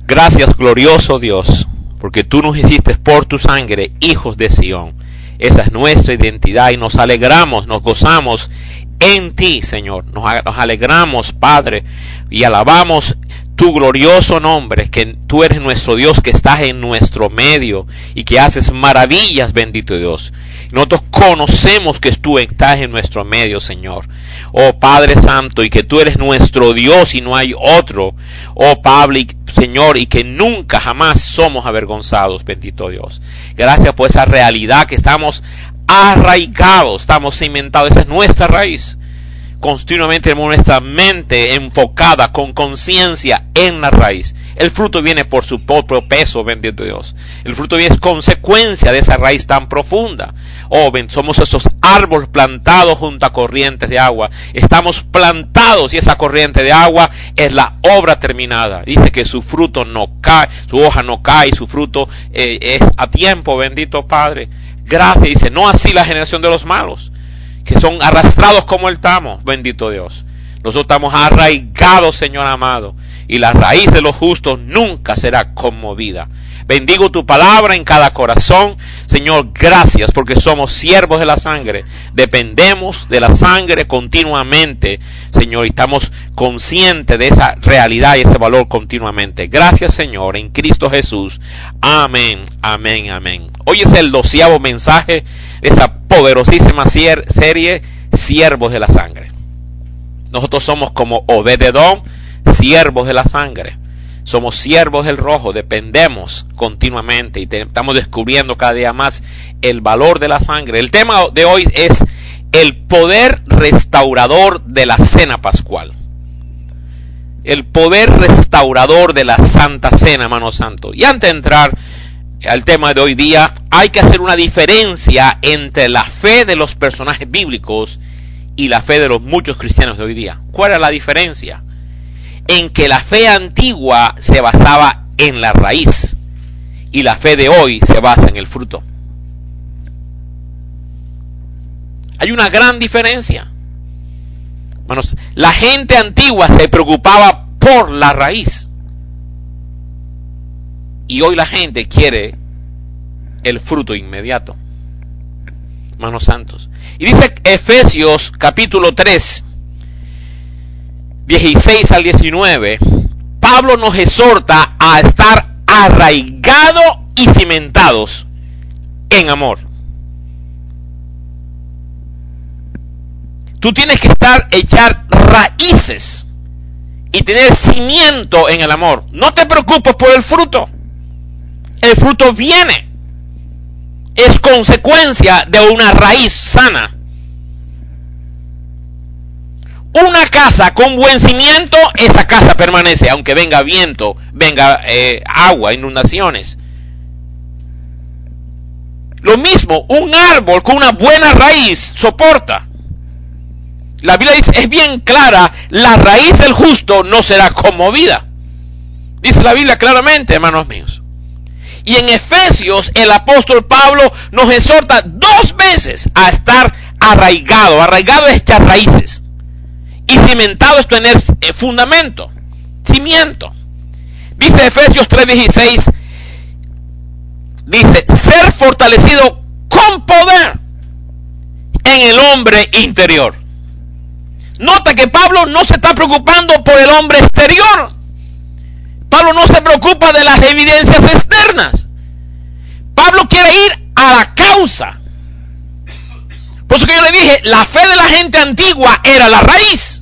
Gracias, glorioso Dios, porque tú nos hiciste por tu sangre hijos de Sión. Esa es nuestra identidad y nos alegramos, nos gozamos en ti, Señor. Nos alegramos, Padre, y alabamos tu glorioso nombre, que tú eres nuestro Dios, que estás en nuestro medio y que haces maravillas, bendito Dios. Nosotros conocemos que tú estás en nuestro medio, Señor. Oh Padre Santo, y que tú eres nuestro Dios y no hay otro. Oh Padre, Señor, y que nunca jamás somos avergonzados, bendito Dios. Gracias por esa realidad que estamos arraigados, estamos cimentados. Esa es nuestra raíz. Continuamente tenemos nuestra mente enfocada con conciencia en la raíz. El fruto viene por su propio peso, bendito Dios. El fruto viene es consecuencia de esa raíz tan profunda. Oh, somos esos árboles plantados junto a corrientes de agua. Estamos plantados y esa corriente de agua es la obra terminada. Dice que su fruto no cae, su hoja no cae, su fruto es a tiempo, bendito Padre. Gracias, dice, no así la generación de los malos, que son arrastrados como el tamo, bendito Dios. Nosotros estamos arraigados, Señor amado, y la raíz de los justos nunca será conmovida. Bendigo tu palabra en cada corazón. Señor, gracias porque somos siervos de la sangre. Dependemos de la sangre continuamente, Señor, y estamos conscientes de esa realidad y ese valor continuamente. Gracias, Señor, en Cristo Jesús. Amén, amén, amén. Hoy es el 12º mensaje de esa poderosísima serie, Siervos de la Sangre. Nosotros somos como Obed-Edom, siervos de la sangre. Somos siervos del rojo, dependemos continuamente y estamos descubriendo cada día más el valor de la sangre. El tema de hoy es el poder restaurador de la cena pascual. El poder restaurador de la Santa Cena, hermano santo. Y antes de entrar al tema de hoy día, hay que hacer una diferencia entre la fe de los personajes bíblicos y la fe de los muchos cristianos de hoy día. ¿Cuál es la diferencia? En que la fe antigua se basaba en la raíz y la fe de hoy se basa en el fruto. Hay una gran diferencia. Hermanos, la gente antigua se preocupaba por la raíz y hoy la gente quiere el fruto inmediato. Hermanos santos. Y dice Efesios capítulo 3, 16 al 19, Pablo nos exhorta a estar arraigados y cimentados en amor. Tú tienes que echar raíces y tener cimiento en el amor. No te preocupes por el fruto. El fruto viene. Es consecuencia de una raíz sana. Una casa con buen cimiento, esa casa permanece, aunque venga viento, venga agua, inundaciones. Lo mismo, un árbol con una buena raíz soporta. La Biblia dice, es bien clara, la raíz del justo no será conmovida. Dice la Biblia claramente, hermanos míos. Y en Efesios, el apóstol Pablo nos exhorta 2 veces a estar arraigado. Arraigado es echar raíces. Y cimentado es tener fundamento, cimiento. Dice Efesios 3:16, dice, ser fortalecido con poder en el hombre interior. Nota que Pablo no se está preocupando por el hombre exterior. Pablo no se preocupa de las evidencias externas. Pablo quiere ir a la causa. Por eso que yo le dije, la fe de la gente antigua era la raíz.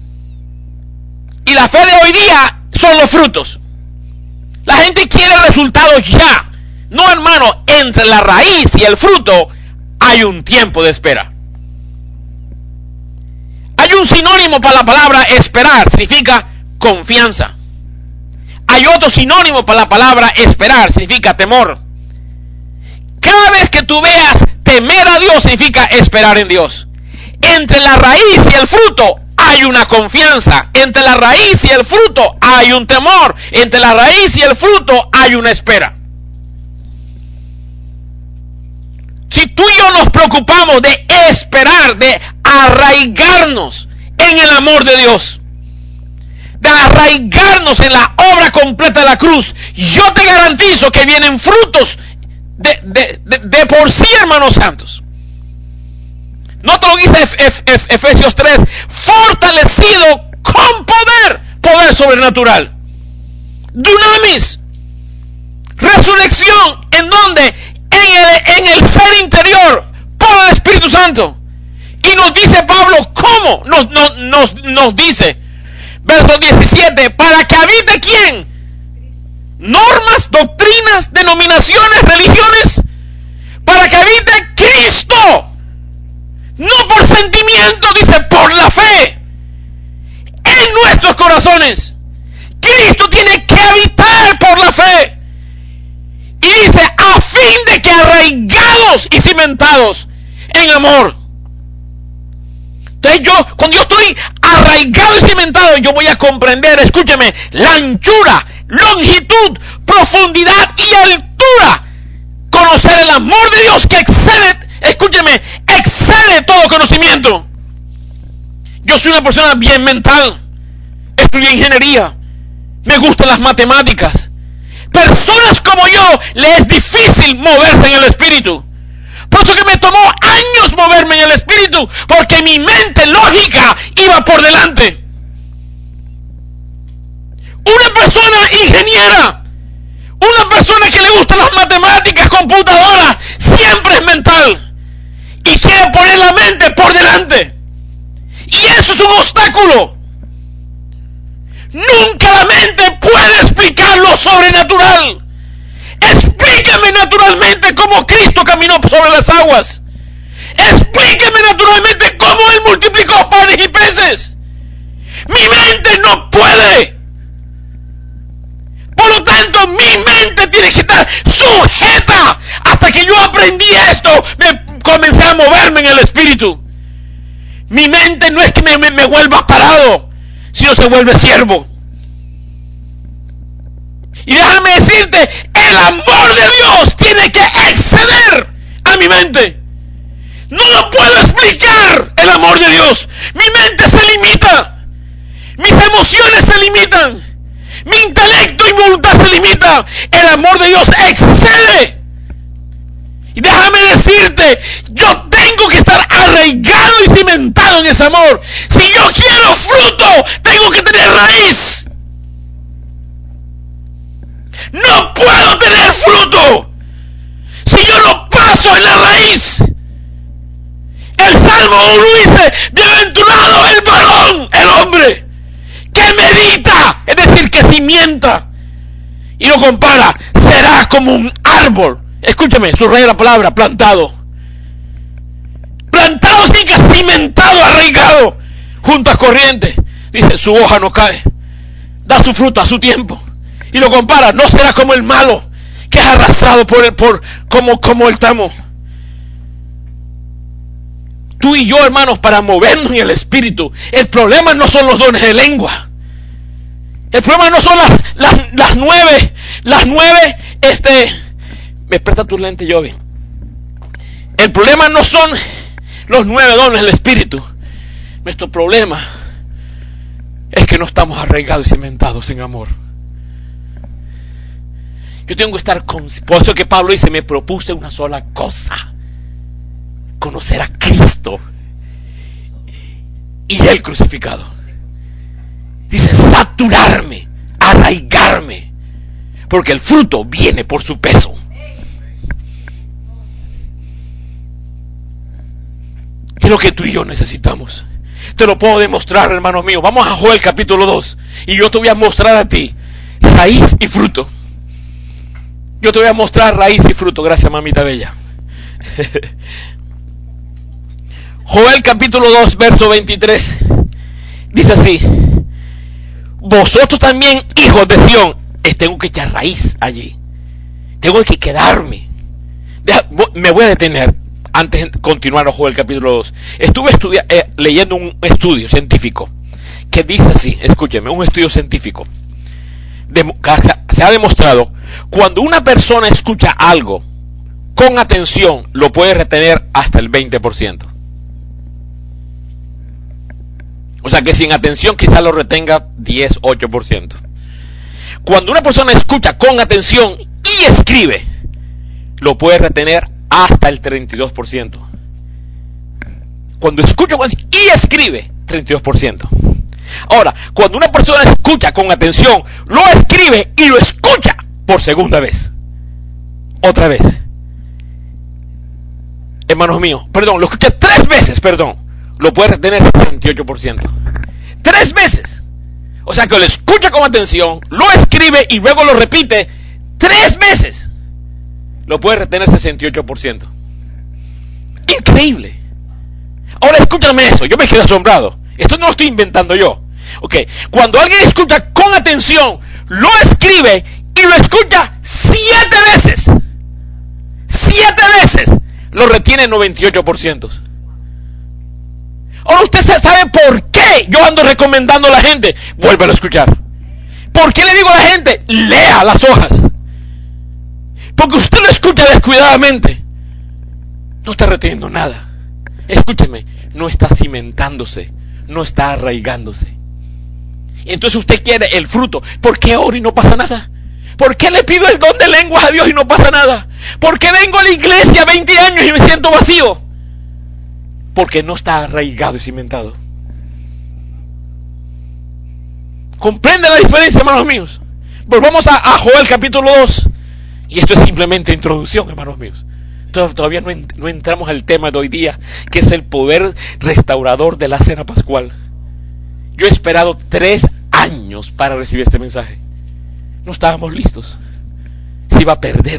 Y la fe de hoy día son los frutos. La gente quiere resultados ya. No, hermano, entre la raíz y el fruto hay un tiempo de espera. Hay un sinónimo para la palabra esperar, significa confianza. Hay otro sinónimo para la palabra esperar, significa temor. Cada vez que tú veas temer a Dios, significa esperar en Dios. Entre la raíz y el fruto hay una confianza. Entre la raíz y el fruto hay un temor. Entre la raíz y el fruto hay una espera. Si tú y yo nos preocupamos de esperar, de arraigarnos en el amor de Dios, de arraigarnos en la obra completa de la cruz, yo te garantizo que vienen frutos de por sí, hermanos santos. Nota lo que dice Efesios 3, fortalecido con poder sobrenatural, dunamis, resurrección, ¿en dónde? En el ser interior, por el Espíritu Santo. Y nos dice Pablo, ¿cómo? Nos dice, verso 17, ¿para que habite quién? Normas, doctrinas, denominaciones, religiones, para que habite Cristo, no por sentimiento, dice, por la fe, en nuestros corazones. Cristo tiene que habitar por la fe. Y dice, a fin de que arraigados y cimentados en amor. Entonces cuando yo estoy arraigado y cimentado, yo voy a comprender, escúcheme, la anchura, longitud, profundidad y altura. Conocer el amor de Dios que excede, escúcheme, excede todo conocimiento. Yo soy una persona bien mental. Estudié ingeniería. Me gustan las matemáticas. Personas como yo, le es difícil moverse en el espíritu. Por eso que me tomó años moverme en el espíritu, porque mi mente lógica iba por delante. Una persona ingeniera, una persona que le gustan las matemáticas, computadoras, siempre es mental y quiere poner la mente por delante. Y eso es un obstáculo. Nunca la mente puede explicar lo sobrenatural. Explícame naturalmente cómo Cristo caminó sobre las aguas. Explícame naturalmente cómo Él multiplicó panes y peces. Mi mente no puede. Por lo tanto, mi mente tiene que estar sujeta. Hasta que yo aprendí esto, me comencé a moverme en el espíritu. Mi mente no es que me vuelva parado, sino se vuelve siervo. Y déjame decirte, el amor de Dios tiene que exceder a mi mente. No lo puedo explicar, el amor de Dios. Mi mente se limita. Mis emociones se limitan. Mi intelecto y voluntad se limita. El amor de Dios excede. Y déjame decirte, yo tengo que estar arraigado y cimentado en ese amor. Si yo quiero fruto, tengo que tener raíz. No puedo tener fruto si yo no paso en la raíz. El Salmo 1 dice, bienaventurado el varón, el hombre, que medita, es decir, que cimienta. Y lo compara, será como un árbol. Escúchame, subraya la palabra, plantado. Plantado significa cimentado, arraigado, junto a corrientes. Dice, su hoja no cae, da su fruto a su tiempo. Y lo compara, no será como el malo, que es arrastrado como el tamo. Tú y yo, hermanos, para movernos en el espíritu, el problema no son los dones de lengua. El problema no son las nueve, me presta tu lente, Jovi. El problema no son los 9 dones del espíritu. Nuestro problema es que no estamos arraigados y cimentados en amor. Yo tengo que estar por eso que Pablo dice, me propuse una sola cosa: conocer a Cristo y Él crucificado. Dice, saturarme, arraigarme, porque el fruto viene por su peso. Es lo que tú y yo necesitamos. Te lo puedo demostrar, hermano mío. Vamos a Joel capítulo 2 y yo te voy a mostrar a ti raíz y fruto. Yo te voy a mostrar raíz y fruto. Gracias, mamita bella. Joel capítulo 2 verso 23 dice así: vosotros también, hijos de Sión. Tengo que echar raíz allí, tengo que quedarme. Me voy a detener antes de continuar a Joel capítulo 2. Estuve leyendo un estudio científico que dice así, escúcheme, un estudio científico. Se ha demostrado, cuando una persona escucha algo con atención, lo puede retener hasta el 20%. O sea que sin atención quizás lo retenga 10, 8%. Cuando una persona escucha con atención y escribe, lo puede retener hasta el 32%. Cuando escucha y escribe, 32%. Ahora, cuando una persona escucha con atención, lo escribe y lo escucha por segunda vez, otra vez, hermanos míos, lo escucha 3 veces, lo puede retener 68%. 3 veces. O sea que lo escucha con atención, lo escribe y luego lo repite 3 veces. Lo puede retener 68%. Increíble. Ahora escúchame eso, yo me quedé asombrado. Esto no lo estoy inventando yo. Ok, cuando alguien escucha con atención, lo escribe y lo escucha 7 veces. 7 veces. Lo retiene 98%. Ahora usted sabe por qué yo ando recomendando a la gente, vuélvelo a escuchar. ¿Por qué le digo a la gente, lea las hojas? Porque usted lo escucha descuidadamente. No está reteniendo nada. Escúcheme, no está cimentándose, no está arraigándose. Entonces usted quiere el fruto. ¿Por qué oro y no pasa nada? ¿Por qué le pido el don de lenguas a Dios y no pasa nada? ¿Por qué vengo a la iglesia 20 años y me siento vacío? Porque no está arraigado y cimentado. ¿Comprende la diferencia, hermanos míos? Volvamos a Joel capítulo 2. Y esto es simplemente introducción, hermanos míos. Todavía no entramos al tema de hoy día, que es el poder restaurador de la cena pascual. Yo he esperado 3 años para recibir este mensaje. No estábamos listos. Se iba a perder.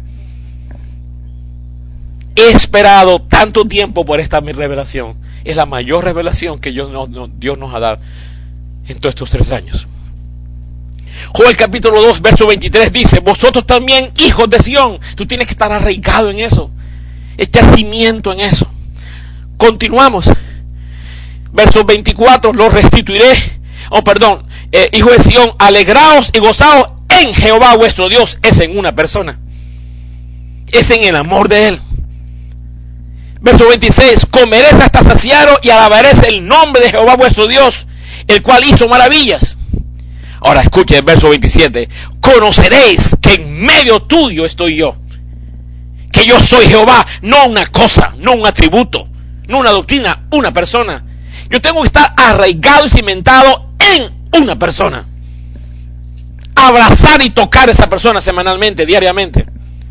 He esperado tanto tiempo por esta mi revelación. Es la mayor revelación que Dios nos ha dado en todos estos 3 años. Joel capítulo 2, verso 23 dice, vosotros también, hijos de Sión. Tú tienes que estar arraigado en eso. Echar cimiento en eso. Continuamos. Verso 24, los restituiré. Hijos de Sión, alegraos y gozaos en Jehová vuestro Dios. Es en una persona. Es en el amor de Él. Verso 26, comeréis hasta saciaros y alabaréis el nombre de Jehová vuestro Dios, el cual hizo maravillas. Ahora escuche el verso 27, conoceréis que en medio tuyo estoy yo, que yo soy Jehová, no una cosa, no un atributo, no una doctrina, una persona. Yo tengo que estar arraigado y cimentado en una persona. Abrazar y tocar a esa persona semanalmente, diariamente.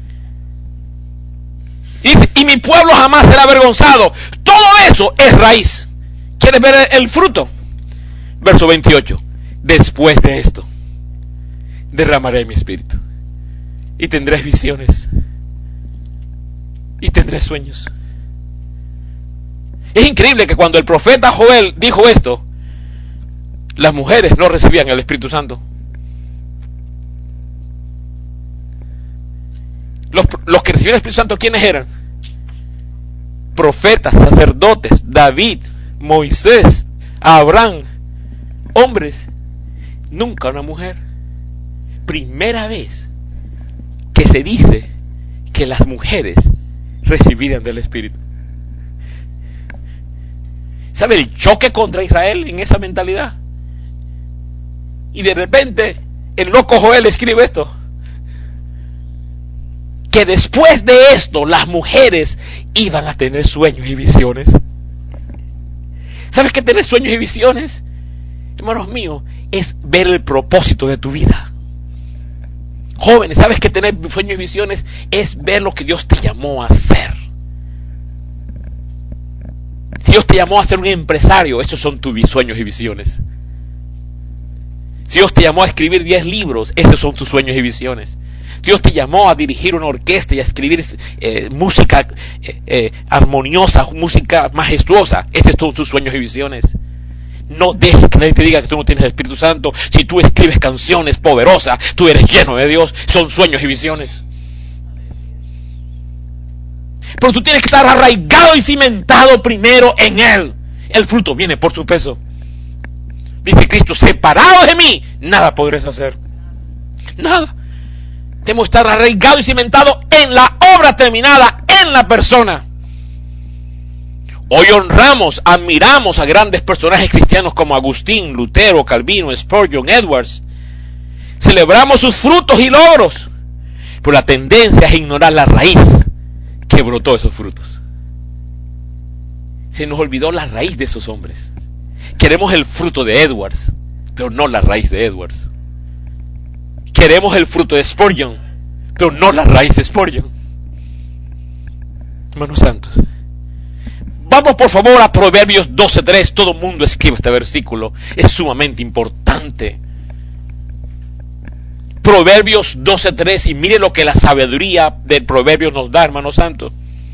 Y mi pueblo jamás será avergonzado. Todo eso es raíz. ¿Quieres ver el fruto? Verso 28. Después de esto, derramaré mi espíritu. Y tendré visiones. Y tendré sueños. Es increíble que cuando el profeta Joel dijo esto, las mujeres no recibían el Espíritu Santo. Los que recibían el Espíritu Santo, ¿quiénes eran? Profetas, sacerdotes, David, Moisés, Abraham, hombres, nunca una mujer. Primera vez que se dice que las mujeres recibirían del Espíritu. ¿Sabe el choque contra Israel en esa mentalidad? Y de repente el loco Joel escribe esto, que después de esto las mujeres iban a tener sueños y visiones. ¿Sabes qué tener sueños y visiones? Hermanos míos, es ver el propósito de tu vida. Jóvenes, ¿sabes qué tener sueños y visiones? Es ver lo que Dios te llamó a hacer. Si Dios te llamó a ser un empresario, esos son tus sueños y visiones. Si Dios te llamó a escribir 10 libros, esos son tus sueños y visiones. Dios te llamó a dirigir una orquesta y a escribir música armoniosa, música majestuosa. Esos son tus sueños y visiones. No dejes que nadie te diga que tú no tienes el Espíritu Santo. Si tú escribes canciones poderosas, tú eres lleno de Dios. Son sueños y visiones. Pero tú tienes que estar arraigado y cimentado primero en Él. El fruto viene por su peso. Dice Cristo, separado de mí, nada podréis hacer. Nada. Tenemos que estar arraigado y cimentado en la obra terminada, en la persona. Hoy honramos, admiramos a grandes personajes cristianos como Agustín, Lutero, Calvino, Spurgeon, Edwards. Celebramos sus frutos y logros, pero la tendencia es ignorar la raíz que brotó esos frutos. Se nos olvidó la raíz de esos hombres. Queremos el fruto de Edwards, pero no la raíz de Edwards. Queremos el fruto de Spurgeon, pero no la raíz de Spurgeon. Hermanos santos, vamos por favor a Proverbios 12:3. Todo el mundo escribe este versículo, es sumamente importante. Proverbios 12:3, y mire lo que la sabiduría del Proverbios nos da, hermanos santos.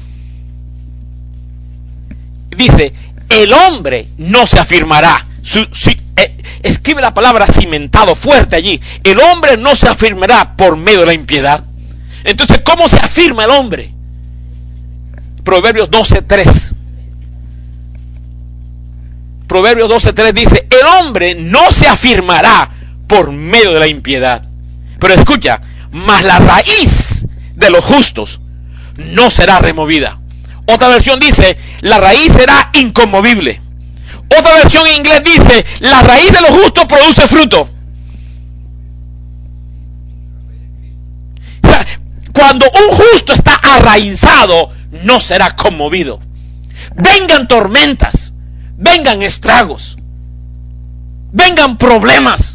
Dice, el hombre no se afirmará. Escribe la palabra cimentado fuerte allí. El hombre no se afirmará por medio de la impiedad. Entonces, ¿cómo se afirma el hombre? Proverbios 12:3. Proverbios 12:3 dice, el hombre no se afirmará por medio de la impiedad. Pero escucha, mas la raíz de los justos no será removida. Otra versión dice, la raíz será inconmovible. Otra versión en inglés dice, la raíz de los justos produce fruto. O sea, cuando un justo está arraizado, no será conmovido. Vengan tormentas, vengan estragos, vengan problemas,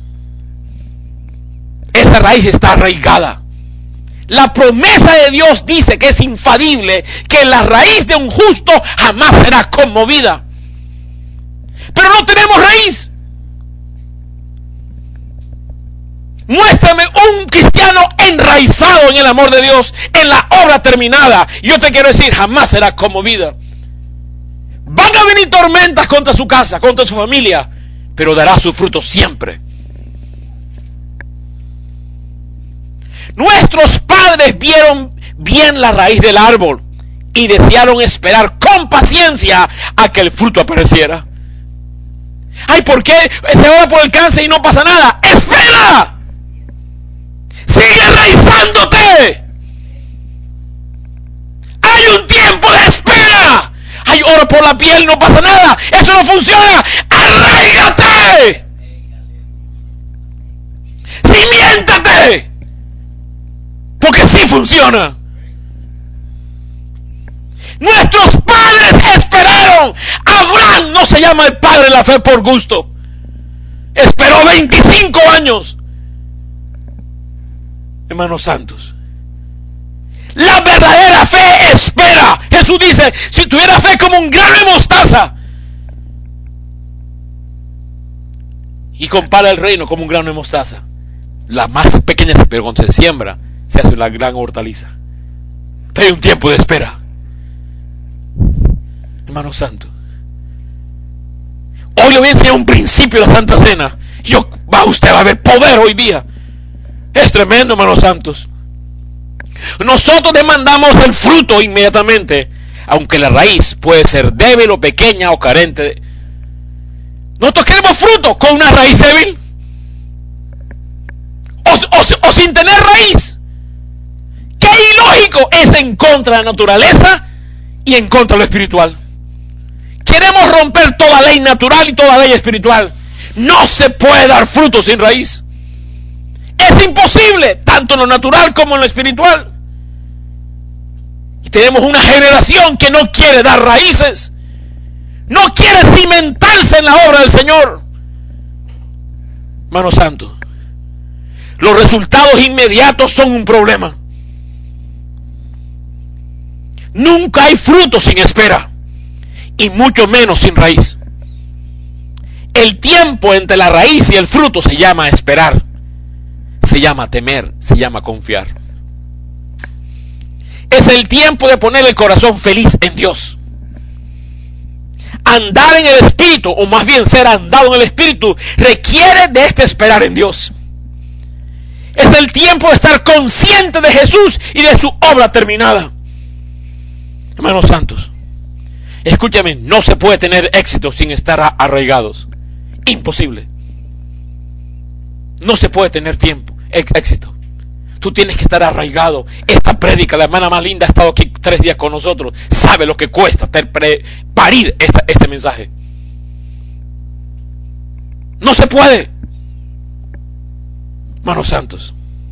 esa raíz está arraigada. La promesa de Dios dice que es infalible, que la raíz de un justo jamás será conmovida. Pero no tenemos raíz. Muéstrame un cristiano enraizado en el amor de Dios, en la obra terminada. Yo te quiero decir, jamás será conmovida. Van a venir tormentas contra su casa, contra su familia, pero dará su fruto siempre. Nuestros padres vieron bien la raíz del árbol y desearon esperar con paciencia a que el fruto apareciera. Ay, ¿por qué se ora por el cáncer y no pasa nada? ¡Espera! ¡Sigue enraizándote! ¡Hay un tiempo de espera! ¡Ay, oro por la piel y no pasa nada! ¡Eso no funciona! ¡Arraígate! ¡Cimiéntate! Porque sí funciona. Nuestros padres esperaron. Abraham no se llama el padre de la fe por gusto. Esperó 25 años. Hermanos santos, la verdadera fe espera. Jesús dice, si tuviera fe como un grano de mostaza, y compara el reino como un grano de mostaza, la más pequeña, pero cuando se siembra se hace una gran hortaliza. Pero hay un tiempo de espera. Hermano santo, hoy le voy a enseñar un principio de la Santa Cena. Usted va a ver poder hoy día. Es tremendo, hermanos santos. Nosotros demandamos el fruto inmediatamente, aunque la raíz puede ser débil o pequeña o carente. Nosotros queremos fruto con una raíz débil o sin tener raíz. ¡Qué ilógico! Es en contra de la naturaleza y en contra de lo espiritual. Queremos romper toda ley natural y toda ley espiritual. No se puede dar fruto sin raíz. Es imposible, tanto en lo natural como en lo espiritual. Y tenemos una generación que no quiere dar raíces, no quiere cimentarse en la obra del Señor. Hermano santo, los resultados inmediatos son un problema. Nunca hay fruto sin espera, y mucho menos sin raíz. El tiempo entre la raíz y el fruto se llama esperar, se llama temer, se llama confiar. Es el tiempo de poner el corazón feliz en Dios. Andar en el Espíritu, o más bien ser andado en el Espíritu, requiere de este esperar en Dios. Es el tiempo de estar consciente de Jesús y de su obra terminada. Hermanos santos, escúchame, no se puede tener éxito sin estar arraigados. Imposible. No se puede tener éxito. Tú tienes que estar arraigado. Esta prédica, la hermana más linda ha estado aquí 3 días con nosotros. Sabe lo que cuesta parir este mensaje. No se puede. Hermanos santos.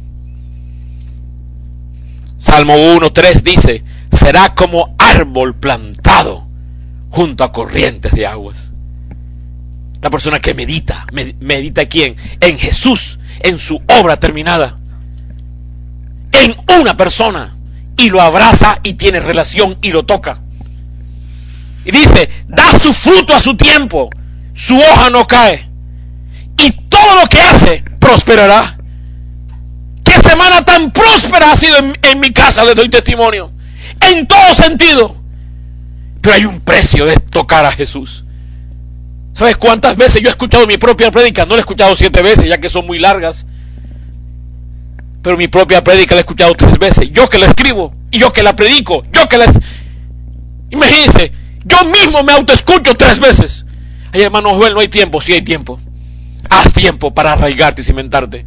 Salmo 1:3 dice: será como árbol plantado junto a corrientes de aguas. La persona que medita, ¿medita quién? En Jesús, en su obra terminada, en una persona, y lo abraza y tiene relación y lo toca. Y dice: da su fruto a su tiempo, su hoja no cae, y todo lo que hace prosperará. ¡Qué semana tan próspera ha sido en mi casa! Les doy testimonio, en todo sentido. Pero hay un precio de tocar a Jesús. ¿Sabes cuántas veces yo he escuchado mi propia prédica? No la he escuchado 7 veces, ya que son muy largas. Pero mi propia prédica la he escuchado 3 veces. Yo que la escribo, y yo que la predico, yo que la... Imagínense, yo mismo me autoescucho 3 veces. Ay, hermano Joel, no hay tiempo. Sí hay tiempo. Haz tiempo para arraigarte y cimentarte.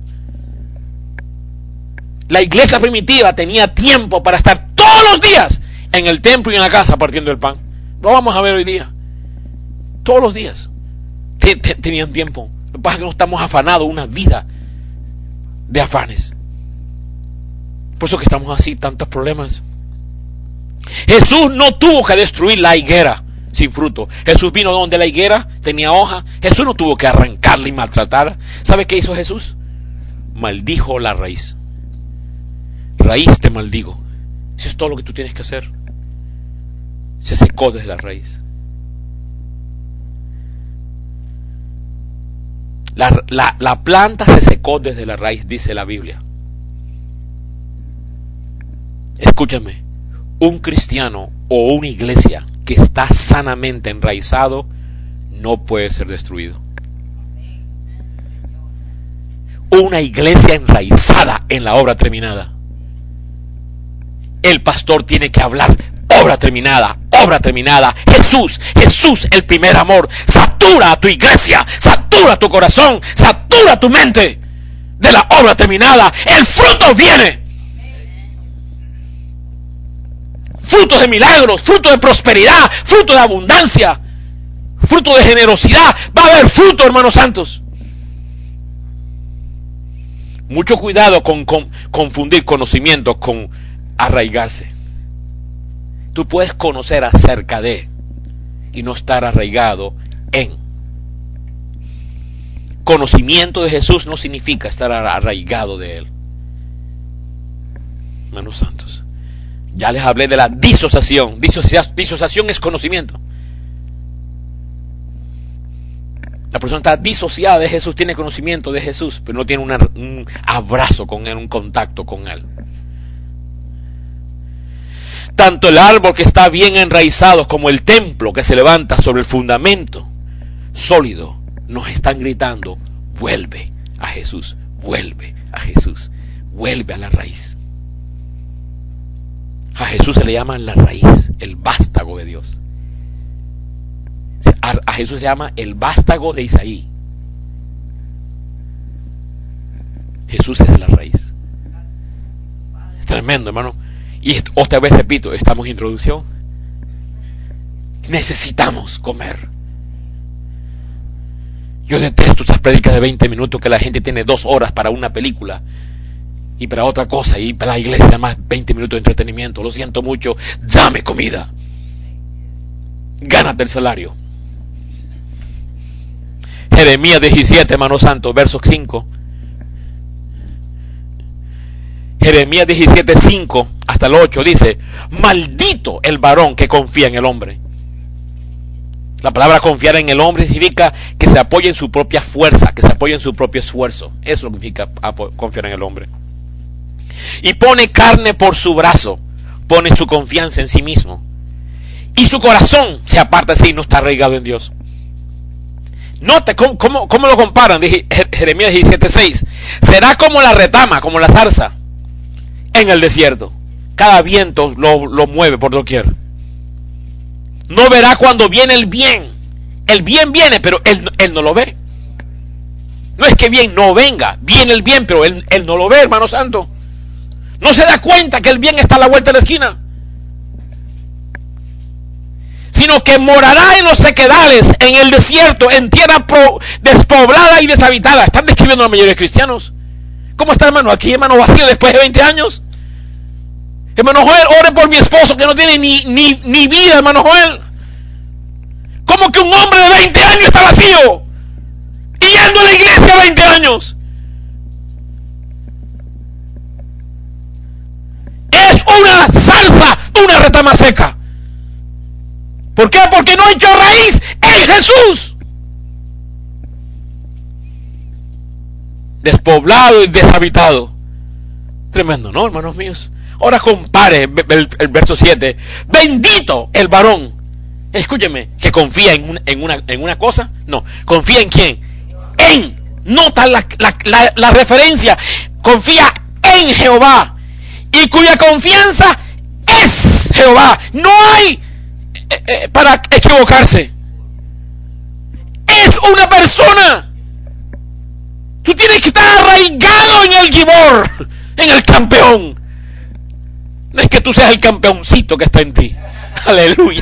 La iglesia primitiva tenía tiempo para estar todos los días en el templo y en la casa partiendo el pan. Lo vamos a ver hoy día. Todos los días tenían tiempo. Lo que pasa es que no estamos afanados, una vida de afanes. Por eso que estamos así, tantos problemas. Jesús no tuvo que destruir la higuera sin fruto. Jesús vino donde la higuera tenía hoja. Jesús no tuvo que arrancarla y maltratarla. ¿Sabe qué hizo Jesús? Maldijo la raíz. Raíz, te maldigo. Eso es todo lo que tú tienes que hacer. Se secó desde la raíz. La planta se secó desde la raíz, dice la Biblia. Escúchame, un cristiano o una iglesia que está sanamente enraizado no puede ser destruido. Una iglesia enraizada en la obra terminada. El pastor tiene que hablar obra terminada, obra terminada. Jesús, el primer amor. Satura a tu iglesia, satura tu corazón, satura tu mente de la obra terminada. El fruto viene. Frutos de milagros, frutos de prosperidad, frutos de abundancia, frutos de generosidad. Va a haber fruto, hermanos santos. Mucho cuidado con confundir conocimiento con arraigarse. Tú puedes conocer acerca de y no estar arraigado en. Conocimiento de Jesús no significa estar arraigado de Él. Hermanos santos, ya les hablé de la disociación. Disociación es conocimiento. La persona está disociada de Jesús, tiene conocimiento de Jesús, pero no tiene un abrazo con Él, un contacto con Él. Tanto el árbol que está bien enraizado como el templo que se levanta sobre el fundamento sólido nos están gritando: vuelve a Jesús, vuelve a Jesús, vuelve a la raíz. A Jesús se le llama la raíz, el vástago de Dios. A Jesús se llama el vástago de Isaí. Jesús es la raíz. Es tremendo, hermano. Y otra vez repito, estamos en introducción. Necesitamos comer. Yo detesto estas prédicas de 20 minutos que la gente tiene 2 horas para una película y para otra cosa, y para la iglesia más 20 minutos de entretenimiento. Lo siento mucho, dame comida. Gánate el salario. Jeremías 17, hermano santo, verso 5. Jeremías 17, 5 hasta el 8 dice: maldito el varón que confía en el hombre. La palabra confiar en el hombre significa que se apoya en su propia fuerza, que se apoya en su propio esfuerzo. Eso significa confiar en el hombre. Y pone carne por su brazo, pone su confianza en sí mismo, y su corazón se aparta así, no está arraigado en Dios. Note cómo lo comparan. Jeremías 17:6. Será como la retama, como la zarza en el desierto. Cada viento lo mueve por doquier. No verá cuando viene el bien. El bien viene, pero él no lo ve. No es que bien no venga, viene el bien, pero él no lo ve, hermano santo. No se da cuenta que el bien está a la vuelta de la esquina. Sino que morará en los sequedales, en el desierto, en tierra despoblada y deshabitada. Están describiendo a la mayoría de cristianos. ¿Cómo está, hermano? Aquí, hermano, vacío después de 20 años. Hermano Joel, ore por mi esposo que no tiene ni vida, hermano Joel. ¿Cómo que un hombre de 20 años está vacío? Y yendo a la iglesia 20 años. Es una salsa, una retama seca. ¿Por qué? Porque no ha hecho raíz en Jesús. Despoblado y deshabitado. Tremendo, ¿no, hermanos míos? Ahora compare el verso 7. Bendito el varón. Escúcheme, que confía en una cosa. No, confía en quién. En. Nota la referencia. Confía en Jehová. Y cuya confianza es Jehová. No hay para equivocarse. Es una persona. Tú tienes que estar arraigado en el Gibor, en el campeón. No es que tú seas el campeoncito que está en ti. Aleluya.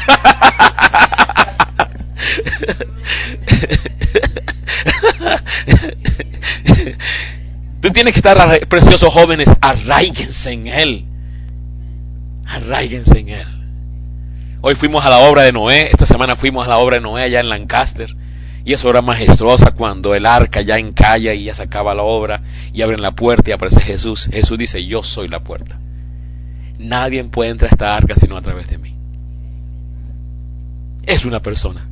Tú tienes que estar, preciosos jóvenes, arraíguense en Él. Arraíguense en Él. Hoy fuimos a la obra de Noé, esta semana fuimos a la obra de Noé allá en Lancaster. Y es obra majestuosa cuando el arca ya encalla y ya se acaba la obra y abren la puerta y aparece Jesús. Jesús dice, yo soy la puerta. Nadie puede entrar a esta arca sino a través de mí. Es una persona.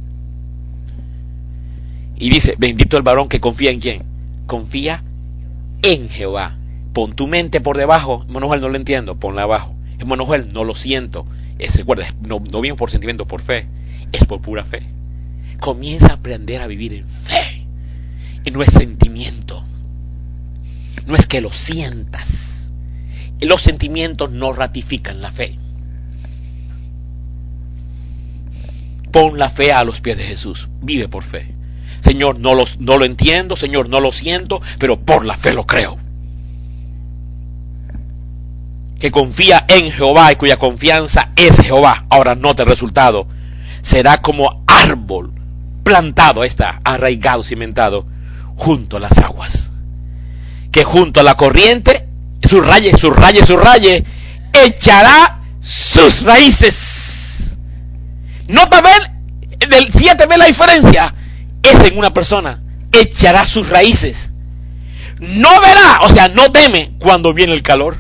Y dice, bendito el varón que confía en quién. Confía en Jehová. Pon tu mente por debajo. Hermano Joel, no lo entiendo, ponla abajo. Hermano Joel, no lo siento. Recuerda, no bien por sentimiento, por fe. Es por pura fe. Comienza a aprender a vivir en fe. Y no es sentimiento. No es que lo sientas. Los sentimientos no ratifican la fe. Pon la fe a los pies de Jesús. Vive por fe. Señor, no lo entiendo. Señor, no lo siento. Pero por la fe lo creo. Que confía en Jehová y cuya confianza es Jehová. Ahora nota el resultado. Será como árbol plantado, está arraigado, cimentado, junto a las aguas. Que junto a la corriente, subraye, echará sus raíces. Nota, ven, del 7 ve la diferencia. Es en una persona. Echará sus raíces. No verá, o sea, no teme cuando viene el calor.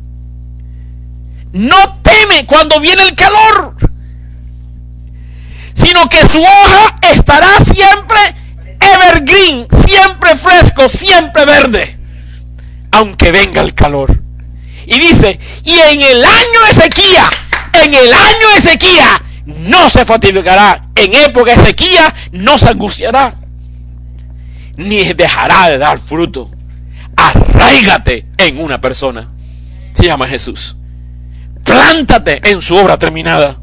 No teme cuando viene el calor. Sino que su hoja estará siempre evergreen, siempre fresco, siempre verde, aunque venga el calor. Y dice, y en el año de sequía, no se fatigará, en época de sequía no se angustiará, ni dejará de dar fruto. Arráigate en una persona, se llama Jesús. Plántate en su obra terminada.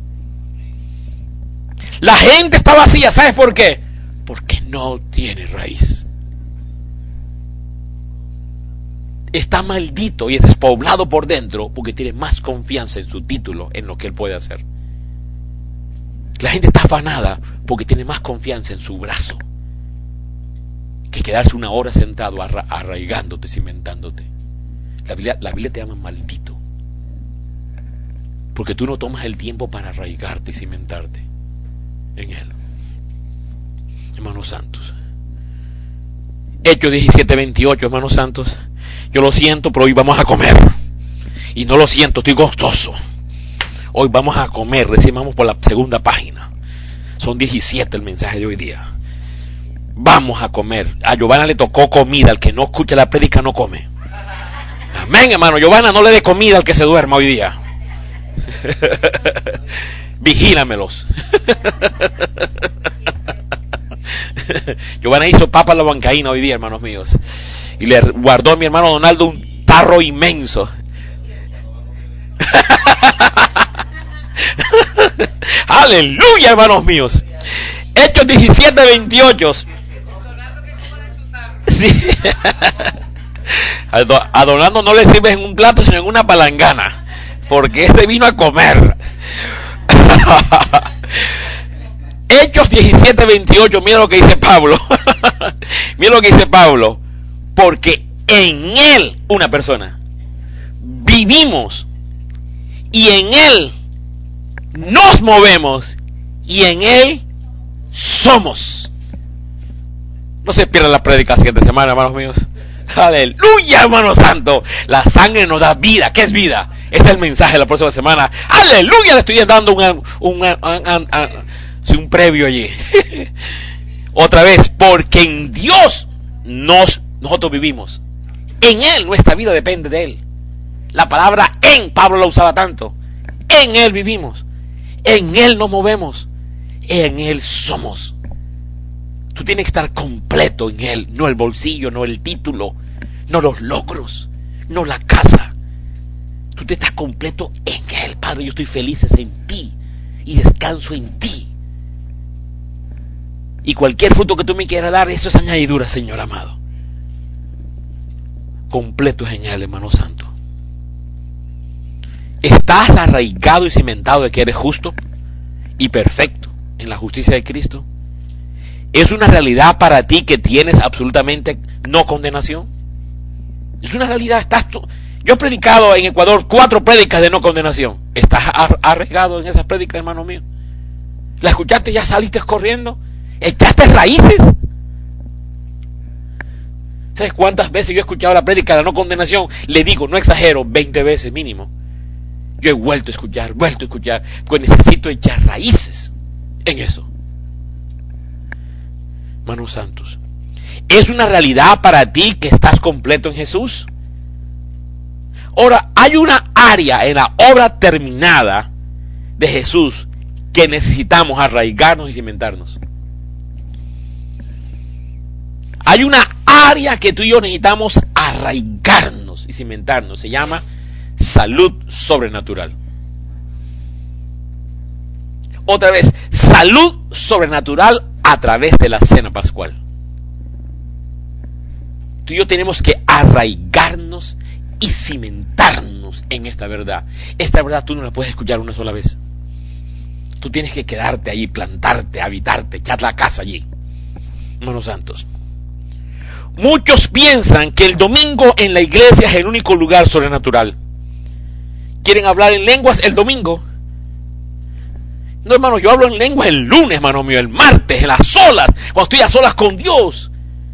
La gente está vacía, ¿sabes por qué? Porque no tiene raíz. Está maldito y es despoblado por dentro porque tiene más confianza en su título, en lo que él puede hacer. La gente está afanada porque tiene más confianza en su brazo que quedarse una hora sentado arraigándote, cimentándote. La Biblia te llama maldito porque tú no tomas el tiempo para arraigarte y cimentarte en Él. Hermanos santos, Hechos 17:28, hermanos santos. Yo lo siento, pero hoy vamos a comer. Y no lo siento, estoy gozoso. Hoy vamos a comer, recibamos por la segunda página. Son 17 el mensaje de hoy día. Vamos a comer. A Giovanna le tocó comida, al que no escucha la prédica no come. Amén, hermano. Giovanna, no le dé comida al que se duerma hoy día. Vigílamelos. Giovanna hizo papa a la bancaína hoy día, hermanos míos, y le guardó a mi hermano Donaldo un tarro inmenso. Aleluya, hermanos míos. Hechos 17:28. Sí. A Donaldo no le sirves en un plato sino en una palangana, porque este vino a comer. Hechos 17:28, mira lo que dice Pablo. Mira lo que dice Pablo. Porque en Él, una persona, vivimos, y en Él nos movemos, y en Él somos. No se pierdan la prédica la siguiente semana, hermanos míos. Aleluya, hermano santo. La sangre nos da vida. ¿Qué es vida? Ese es el mensaje de la próxima semana. Aleluya, le estoy dando un previo allí. Otra vez, porque en Dios nosotros vivimos. En Él, nuestra vida depende de Él. La palabra en, Pablo la usaba tanto. En Él vivimos. En Él nos movemos. En Él somos. Tú tienes que estar completo en Él, no el bolsillo, no el título, no los logros, no la casa. Tú te estás completo en Él. Padre, yo estoy feliz en ti y descanso en ti. Y cualquier fruto que tú me quieras dar, eso es añadidura, Señor amado. Completo en Él, hermano santo. ¿Estás arraigado y cimentado de que eres justo y perfecto en la justicia de Cristo? ¿Es una realidad para ti que tienes absolutamente no condenación? Es una realidad. Yo he predicado en Ecuador 4 prédicas de no condenación. ¿Estás arraigado en esas prédicas, hermano mío? ¿La escuchaste? ¿Ya saliste corriendo? ¿Echaste raíces? ¿Sabes cuántas veces yo he escuchado la prédica de la no condenación? Le digo, no exagero, 20 veces mínimo. Yo he vuelto a escuchar, porque necesito echar raíces en eso. Hermanos santos, ¿es una realidad para ti que estás completo en Jesús? Ahora, hay una área en la obra terminada de Jesús que necesitamos arraigarnos y cimentarnos. Hay una área que tú y yo necesitamos arraigarnos y cimentarnos. Se llama salud sobrenatural. Otra vez, salud sobrenatural a través de la cena pascual. Tú y yo tenemos que arraigarnos y cimentarnos en esta verdad. Esta verdad tú no la puedes escuchar una sola vez. Tú tienes que quedarte allí, plantarte, habitarte, echar la casa allí. Hermanos santos, muchos piensan que el domingo en la iglesia es el único lugar sobrenatural. ¿Quieren hablar en lenguas el domingo? No, hermano, yo hablo en lenguas el lunes, hermano mío, el martes, en las solas, cuando estoy a solas con Dios.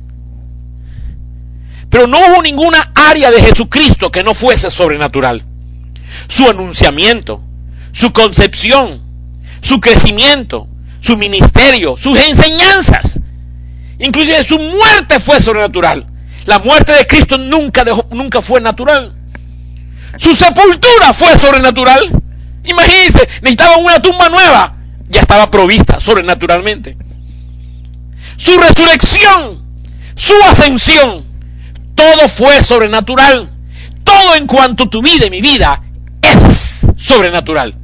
Pero no hubo ninguna área de Jesucristo que no fuese sobrenatural. Su anunciamiento, su concepción, su crecimiento, su ministerio, sus enseñanzas, inclusive su muerte fue sobrenatural. La muerte de Cristo nunca fue natural. Su sepultura fue sobrenatural. Imagínense, necesitaban una tumba nueva, ya estaba provista sobrenaturalmente. Su resurrección, su ascensión, todo fue sobrenatural. Todo en cuanto a tu vida y mi vida es sobrenatural.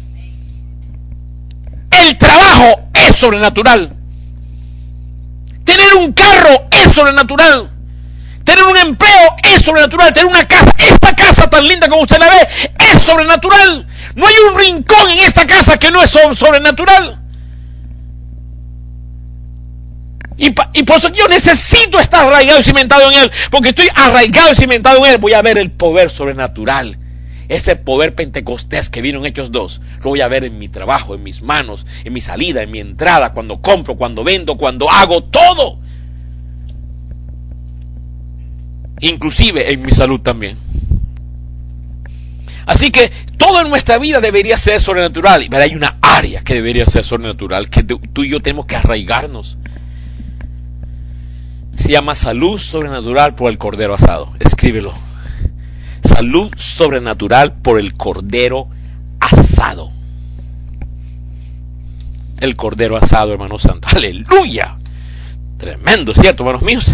El trabajo es sobrenatural. Tener un carro es sobrenatural. Tener un empleo es sobrenatural. Tener una casa, esta casa tan linda como usted la ve, es sobrenatural. No hay un rincón en esta casa que no es sobrenatural. Y por eso yo necesito estar arraigado y cimentado en Él. Porque estoy arraigado y cimentado en Él. Voy a ver el poder sobrenatural. Ese poder pentecostés que vino en Hechos 2. Lo voy a ver en mi trabajo, en mis manos, en mi salida, en mi entrada, cuando compro, cuando vendo, cuando hago todo. Inclusive en mi salud también. Así que todo en nuestra vida debería ser sobrenatural. Pero hay una área que debería ser sobrenatural, que tú y yo tenemos que arraigarnos. Se llama salud sobrenatural por el cordero asado. Escríbelo. Salud sobrenatural por el cordero asado. El cordero asado, hermanos santos. ¡Aleluya! Tremendo, ¿cierto, hermanos míos?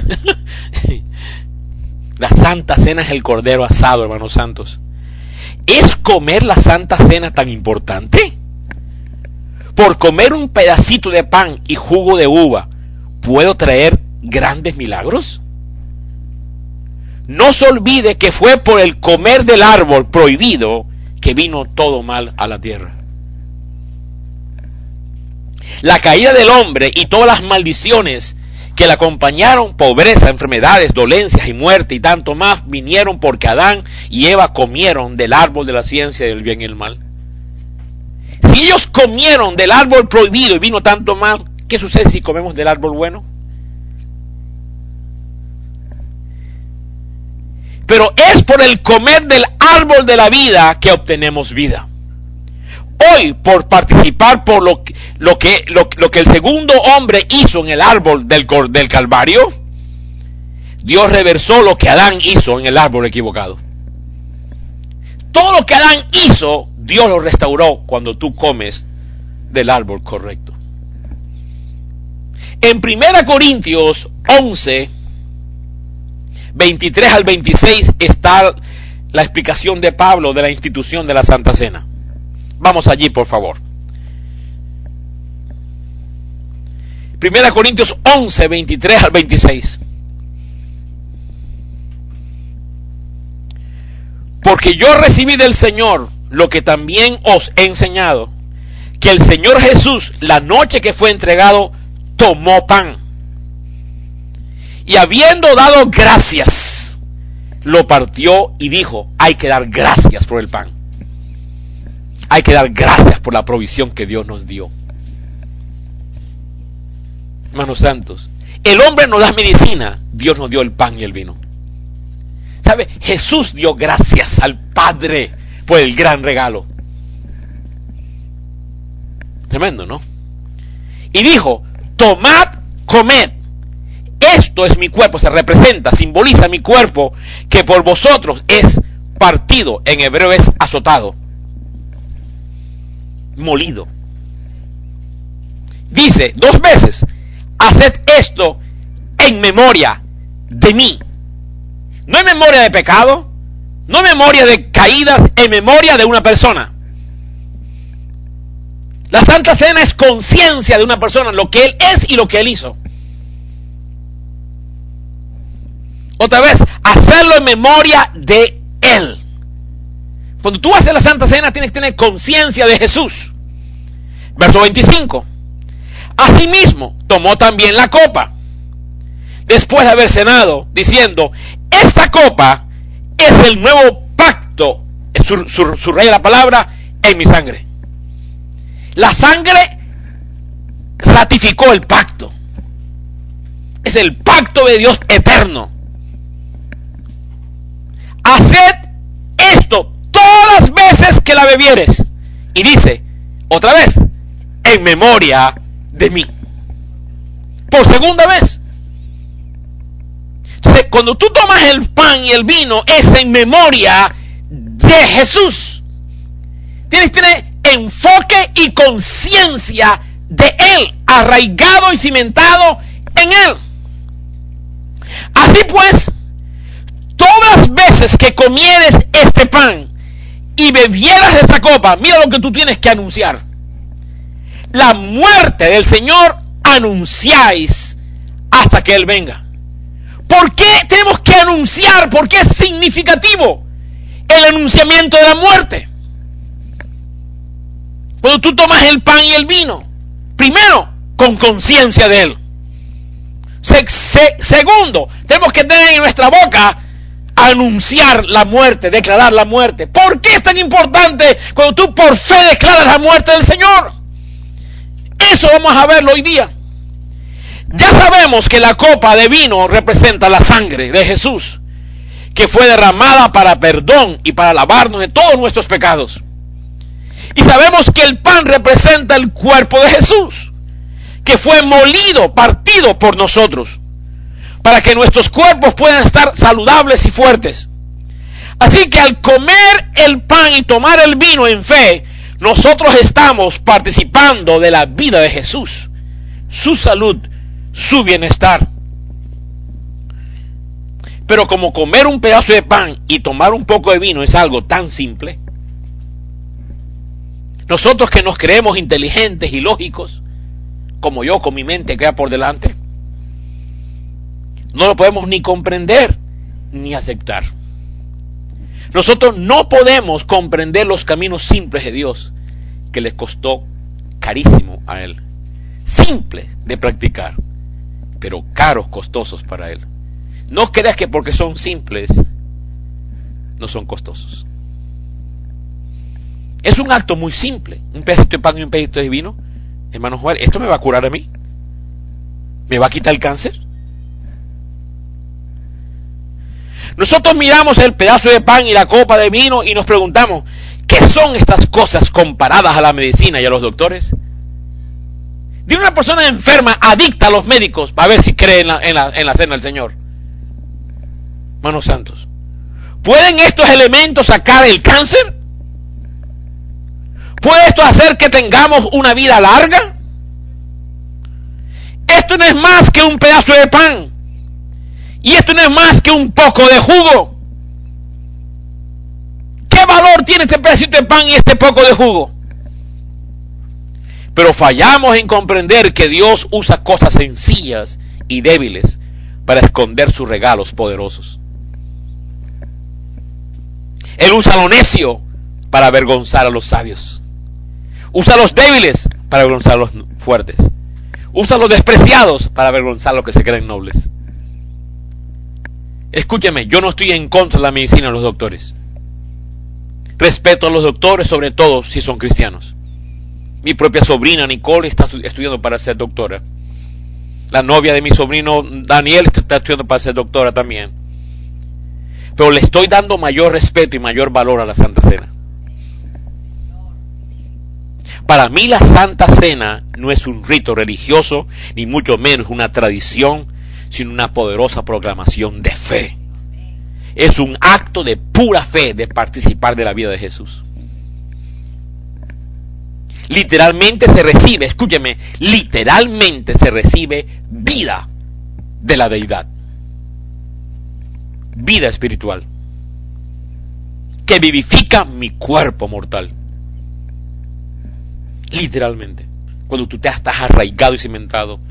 La Santa Cena es el cordero asado, hermanos santos. ¿Es comer la Santa Cena tan importante? Por comer un pedacito de pan y jugo de uva, ¿puedo traer grandes milagros? No se olvide que fue por el comer del árbol prohibido que vino todo mal a la tierra. La caída del hombre y todas las maldiciones que le acompañaron, pobreza, enfermedades, dolencias y muerte y tanto más, vinieron porque Adán y Eva comieron del árbol de la ciencia del bien y el mal. Si ellos comieron del árbol prohibido y vino tanto mal, ¿qué sucede si comemos del árbol bueno? Pero es por el comer del árbol de la vida que obtenemos vida. Hoy, por participar por lo que el segundo hombre hizo en el árbol del Calvario, Dios reversó lo que Adán hizo en el árbol equivocado. Todo lo que Adán hizo, Dios lo restauró cuando tú comes del árbol correcto. En 1 Corintios 11, 23 al 26 está la explicación de Pablo de la institución de la Santa Cena. Vamos allí, por favor. 1 Corintios 11, 23 al 26. Porque yo recibí del Señor lo que también os he enseñado, que el Señor Jesús, la noche que fue entregado, tomó pan, y habiendo dado gracias, lo partió y dijo: hay que dar gracias por el pan. Hay que dar gracias por la provisión que Dios nos dio. Hermanos santos, el hombre nos da medicina, Dios nos dio el pan y el vino. ¿Sabe? Jesús dio gracias al Padre por el gran regalo. Tremendo, ¿no? Y dijo: tomad, comed. Esto es mi cuerpo, se representa, simboliza mi cuerpo, que por vosotros es partido, en hebreo es azotado, molido. Dice 2 veces: haced esto en memoria de mí. No en memoria de pecado, no en memoria de caídas, en memoria de una persona. La Santa Cena es conciencia de una persona, lo que él es y lo que él hizo. Otra vez, hacerlo en memoria de él. Cuando tú haces la Santa Cena, tienes que tener conciencia de Jesús. Verso 25. Asimismo, tomó también la copa, después de haber cenado, diciendo: esta copa es el nuevo pacto, subraya la palabra, en mi sangre. La sangre ratificó el pacto. Es el pacto de Dios eterno. Haced esto todas las veces que la bebieres. Y dice, otra vez, en memoria de mí. Por segunda vez. Entonces, cuando tú tomas el pan y el vino, es en memoria de Jesús. Tienes que tener enfoque y conciencia de Él, arraigado y cimentado en Él. Así pues, todas las veces que comieres este pan y bebieras esta copa, mira lo que tú tienes que anunciar: la muerte del Señor anunciáis hasta que Él venga. ¿Por qué tenemos que anunciar? ¿Por qué es significativo el anunciamiento de la muerte? Cuando tú tomas el pan y el vino, primero, con conciencia de Él. Segundo, tenemos que tener en nuestra boca anunciar la muerte, declarar la muerte. ¿Por qué es tan importante cuando tú por fe declaras la muerte del Señor? Eso vamos a verlo hoy día. Ya sabemos que la copa de vino representa la sangre de Jesús, que fue derramada para perdón y para lavarnos de todos nuestros pecados. Y sabemos que el pan representa el cuerpo de Jesús, que fue molido, partido por nosotros, para que nuestros cuerpos puedan estar saludables y fuertes. Así que al comer el pan y tomar el vino en fe, nosotros estamos participando de la vida de Jesús, su salud, su bienestar. Pero como comer un pedazo de pan y tomar un poco de vino es algo tan simple, nosotros que nos creemos inteligentes y lógicos, como yo con mi mente que va por delante, no lo podemos ni comprender ni aceptar. Nosotros no podemos comprender los caminos simples de Dios, que les costó carísimo a Él, simple de practicar, pero caros, costosos para Él. No creas que porque son simples, no son costosos. Es un acto muy simple, un pedacito de pan y un pedacito de vino. Hermano Joel, ¿esto me va a curar a mí? ¿Me va a quitar el cáncer? Nosotros miramos el pedazo de pan y la copa de vino y nos preguntamos, ¿qué son estas cosas comparadas a la medicina y a los doctores? Dile a una persona enferma, adicta a los médicos, para ver si cree en la cena del Señor. Hermanos santos, ¿pueden estos elementos sacar el cáncer? ¿Puede esto hacer que tengamos una vida larga? Esto no es más que un pedazo de pan. Y esto no es más que un poco de jugo. ¿Qué valor tiene este pedacito de pan y este poco de jugo? Pero fallamos en comprender que Dios usa cosas sencillas y débiles para esconder sus regalos poderosos. Él usa lo necio para avergonzar a los sabios. Usa a los débiles para avergonzar a los fuertes. Usa a los despreciados para avergonzar a los que se creen nobles. Escúcheme, yo no estoy en contra de la medicina de los doctores. Respeto a los doctores, sobre todo si son cristianos. Mi propia sobrina Nicole está estudiando para ser doctora. La novia de mi sobrino Daniel está estudiando para ser doctora también. Pero le estoy dando mayor respeto y mayor valor a la Santa Cena. Para mí la Santa Cena no es un rito religioso, ni mucho menos una tradición, sino una poderosa proclamación de fe. Es un acto de pura fe de participar de la vida de Jesús. Literalmente se recibe, escúcheme, literalmente se recibe vida de la deidad. Vida espiritual. Que vivifica mi cuerpo mortal. Literalmente. Cuando tú te estás arraigado y cimentado.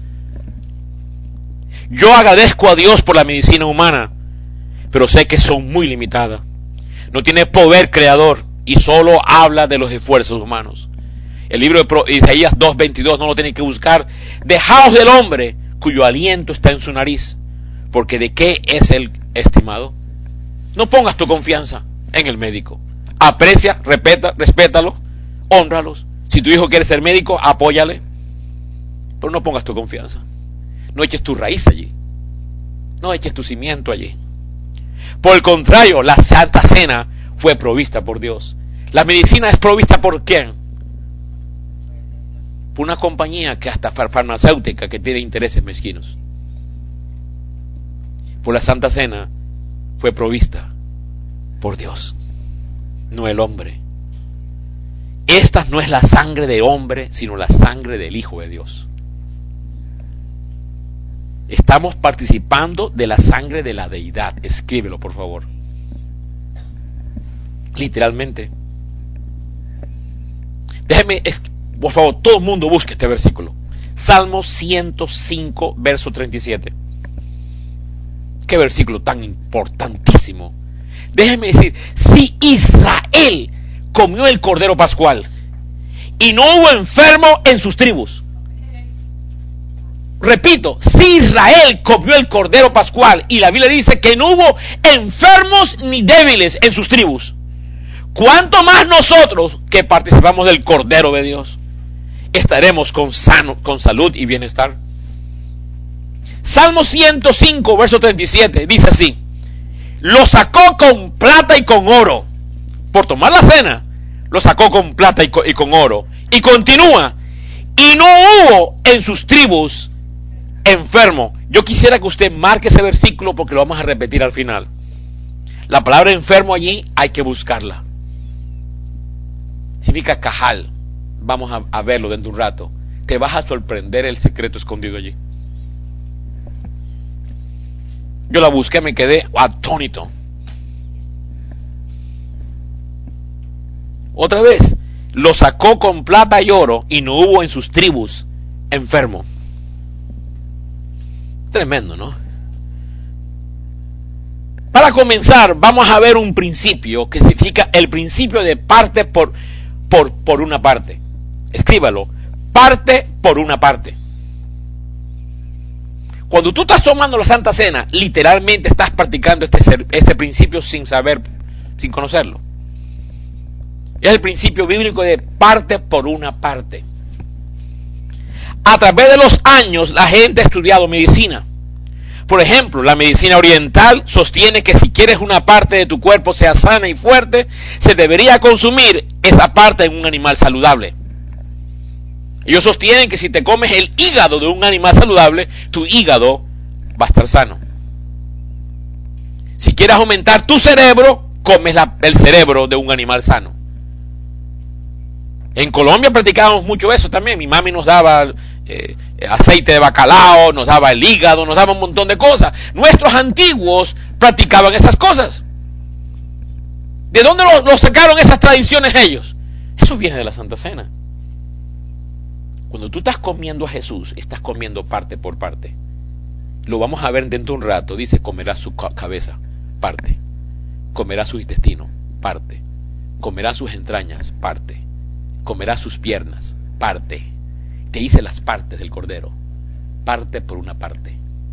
Yo agradezco a Dios por la medicina humana, pero sé que son muy limitadas. No tiene poder creador y solo habla de los esfuerzos humanos. El libro de Isaías 2:22 no lo tienen que buscar. Dejaos del hombre cuyo aliento está en su nariz, porque ¿de qué es él estimado? No pongas tu confianza en el médico. Aprecia, respétalo, hónralos. Si tu hijo quiere ser médico, apóyale. Pero no pongas tu confianza. No eches tu raíz allí. No eches tu cimiento allí. Por el contrario, la Santa Cena fue provista por Dios. La medicina es provista por ¿quién? Por una compañía que hasta farmacéutica que tiene intereses mezquinos. Por la Santa Cena fue provista por Dios, no el hombre. Esta no es la sangre de hombre, sino la sangre del Hijo de Dios. Estamos participando de la sangre de la deidad. Escríbelo, por favor. Literalmente. Déjeme, por favor, todo el mundo busque este versículo. Salmo 105, verso 37. Qué versículo tan importantísimo. Déjeme decir, si Israel comió el cordero pascual y no hubo enfermo en sus tribus. Repito, si Israel comió el cordero pascual y la Biblia dice que no hubo enfermos ni débiles en sus tribus, ¿cuánto más nosotros que participamos del cordero de Dios estaremos con salud y bienestar? Salmo 105, verso 37, dice así: lo sacó con plata y con oro. Por tomar la cena, lo sacó con plata y con oro. Y continúa: y no hubo en sus tribus enfermo. Yo quisiera que usted marque ese versículo porque lo vamos a repetir al final. La palabra enfermo allí hay que buscarla. Significa cajal. Vamos a verlo dentro de un rato. Te vas a sorprender el secreto escondido allí. Yo la busqué, me quedé atónito. Otra vez, lo sacó con plata y oro y no hubo en sus tribus enfermo. Tremendo, ¿no? Para comenzar, vamos a ver un principio que significa el principio de parte por una parte. Escríbalo, parte por una parte. Cuando tú estás tomando la Santa Cena, literalmente estás practicando este principio sin saber, sin conocerlo. Es el principio bíblico de parte por una parte. A través de los años, la gente ha estudiado medicina. Por ejemplo, la medicina oriental sostiene que si quieres una parte de tu cuerpo sea sana y fuerte, se debería consumir esa parte en un animal saludable. Ellos sostienen que si te comes el hígado de un animal saludable, tu hígado va a estar sano. Si quieres aumentar tu cerebro, comes el cerebro de un animal sano. En Colombia practicábamos mucho eso también. Mi mami nos daba aceite de bacalao, nos daba el hígado, nos daba un montón de cosas. Nuestros antiguos practicaban esas cosas. ¿De dónde lo sacaron esas tradiciones ellos? Eso viene de la Santa Cena. Cuando tú estás comiendo a Jesús, estás comiendo parte por parte. Lo vamos a ver dentro de un rato. Dice, comerás su cabeza, parte. Comerás su intestino, parte. Comerás sus entrañas, parte. Comerás sus piernas, parte. Te dice las partes del cordero, parte por una parte.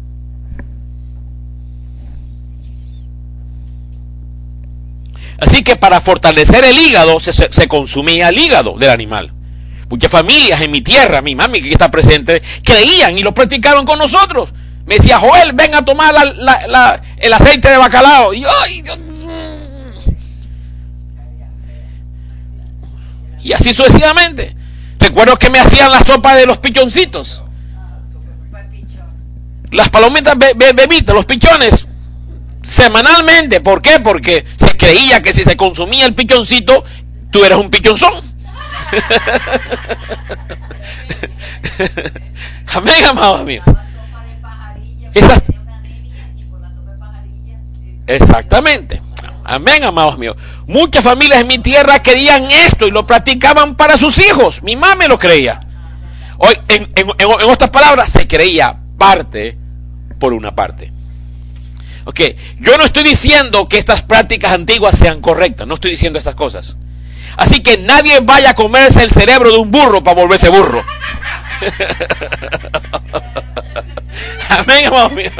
Así que para fortalecer el hígado se consumía el hígado del animal. Muchas familias en mi tierra, mi mami que está presente, creían y lo practicaron con nosotros. Me decía, Joel, ven a tomar el aceite de bacalao. Y yo, y así sucesivamente. Recuerdo que me hacían la sopa de los pichoncitos. Las palomitas bebitas, los pichones, semanalmente. ¿Por qué? Porque se creía que si se consumía el pichoncito, tú eras un pichonzón. Amén, amados míos. Exactamente. Amén, amados míos. Muchas familias en mi tierra querían esto y lo practicaban para sus hijos. Mi mamá lo creía. Hoy, en otras palabras, se creía parte por una parte. Ok, yo no estoy diciendo que estas prácticas antiguas sean correctas. No estoy diciendo estas cosas. Así que nadie vaya a comerse el cerebro de un burro para volverse burro. Amén, amados míos.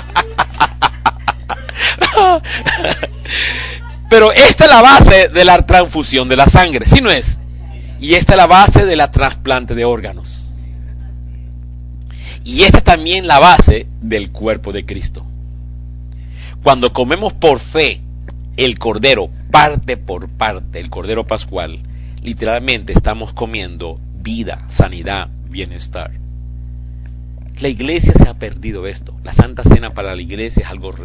Pero esta es la base de la transfusión de la sangre, ¿sí no es? Y esta es la base de la trasplante de órganos. Y esta es también la base del cuerpo de Cristo. Cuando comemos por fe el cordero parte por parte, el cordero pascual, literalmente estamos comiendo vida, sanidad, bienestar. La iglesia se ha perdido esto. La Santa Cena para la iglesia es algo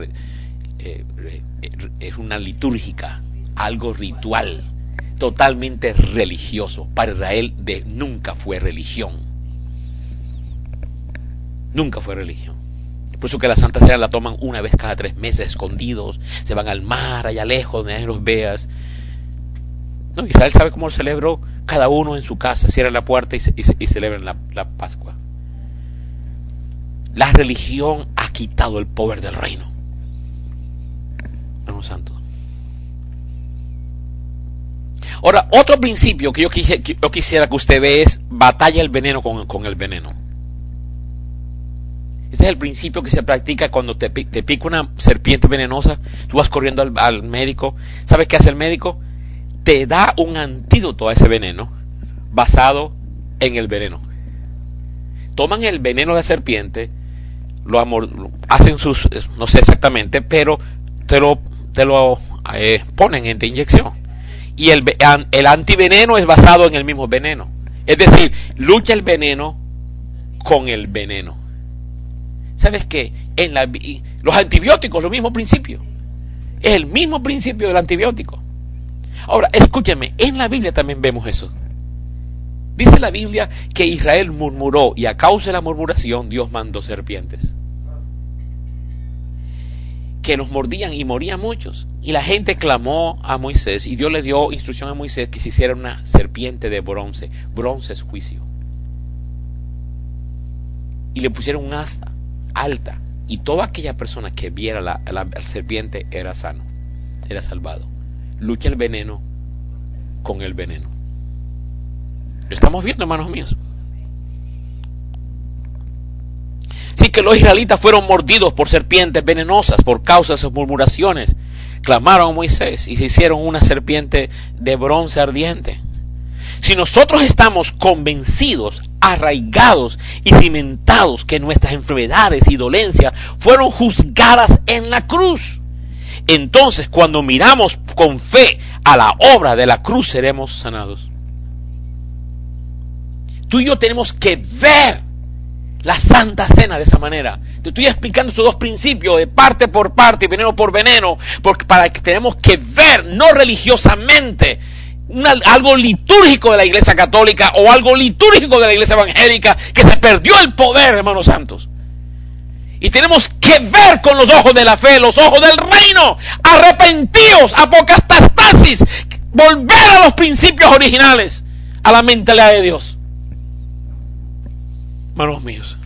es una litúrgica, algo ritual, totalmente religioso. Para Israel nunca fue religión. Nunca fue religión. Por eso que la Santa Cena la toman una vez cada 3 meses, escondidos, se van al mar, allá lejos, donde nadie los veas. No, Israel sabe cómo lo celebró cada uno en su casa, cierran la puerta y celebran la Pascua. La religión ha quitado el poder del reino. Hermano santo. Ahora, otro principio que yo quisiera que usted vea es batalla el veneno con el veneno. Este es el principio que se practica cuando te pica una serpiente venenosa. Tú vas corriendo al médico. ¿Sabes qué hace el médico? Te da un antídoto a ese veneno basado en el veneno. Toman el veneno de la serpiente, hacen no sé exactamente, pero te lo ponen en tu inyección. Y el antiveneno es basado en el mismo veneno. Es decir, lucha el veneno con el veneno. ¿Sabes qué? Los antibióticos, lo mismo principio. Es el mismo principio del antibiótico. Ahora, escúchame, en la Biblia también vemos eso. Dice la Biblia que Israel murmuró y a causa de la murmuración Dios mandó serpientes que los mordían y morían muchos. Y la gente clamó a Moisés y Dios le dio instrucción a Moisés que se hiciera una serpiente de bronce. Bronce es juicio. Y le pusieron un asta alta y toda aquella persona que viera la serpiente era sano, era salvado. Lucha el veneno con el veneno. ¿Lo estamos viendo, hermanos míos? Sí que los israelitas fueron mordidos por serpientes venenosas por causa de sus murmuraciones. Clamaron a Moisés y se hicieron una serpiente de bronce ardiente. Si nosotros estamos convencidos, arraigados y cimentados que nuestras enfermedades y dolencias fueron juzgadas en la cruz, entonces cuando miramos con fe a la obra de la cruz seremos sanados. Tú y yo tenemos que ver la Santa Cena de esa manera. Te estoy explicando estos dos principios de parte por parte y veneno por veneno, porque para que tenemos que ver, no religiosamente, algo litúrgico de la Iglesia Católica o algo litúrgico de la Iglesia Evangélica, que se perdió el poder, hermanos santos. Y tenemos que ver con los ojos de la fe, los ojos del reino, arrepentidos, apocatastasis, volver a los principios originales, a la mentalidad de Dios. Hermanos míos,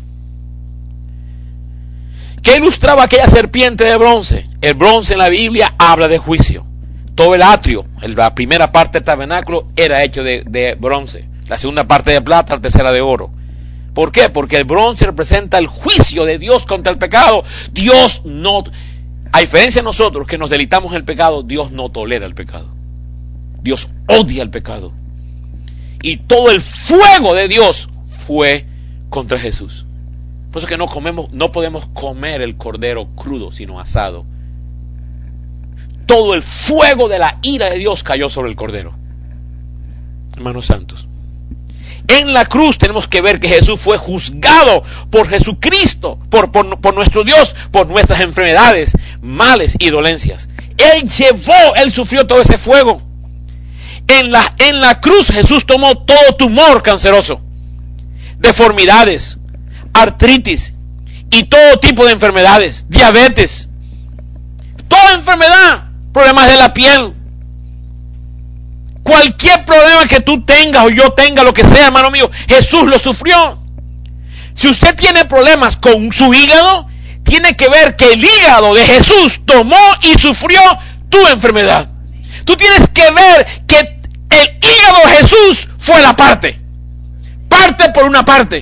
¿qué ilustraba aquella serpiente de bronce? El bronce en la Biblia habla de juicio. Todo el atrio, la primera parte del tabernáculo era hecho de bronce, la segunda parte de plata, la tercera de oro. ¿Por qué? Porque el bronce representa el juicio de Dios contra el pecado. Dios no, a diferencia de nosotros que nos deleitamos en el pecado, Dios no tolera el pecado. Dios odia el pecado. Y todo el fuego de Dios fue contra Jesús. Por eso que no podemos comer el cordero crudo, sino asado. Todo el fuego de la ira de Dios cayó sobre el cordero. Hermanos santos, en la cruz tenemos que ver que Jesús fue juzgado por Jesucristo, por nuestro Dios, por nuestras enfermedades, males y dolencias. Él sufrió todo ese fuego. En la cruz Jesús tomó todo tumor canceroso, deformidades, artritis y todo tipo de enfermedades, diabetes, toda enfermedad, problemas de la piel, cualquier problema que tú tengas o yo tenga, lo que sea, hermano mío, Jesús lo sufrió. Si usted tiene problemas con su hígado, tiene que ver que el hígado de Jesús tomó y sufrió tu enfermedad. Tú tienes que ver que el hígado de Jesús fue la parte por una parte.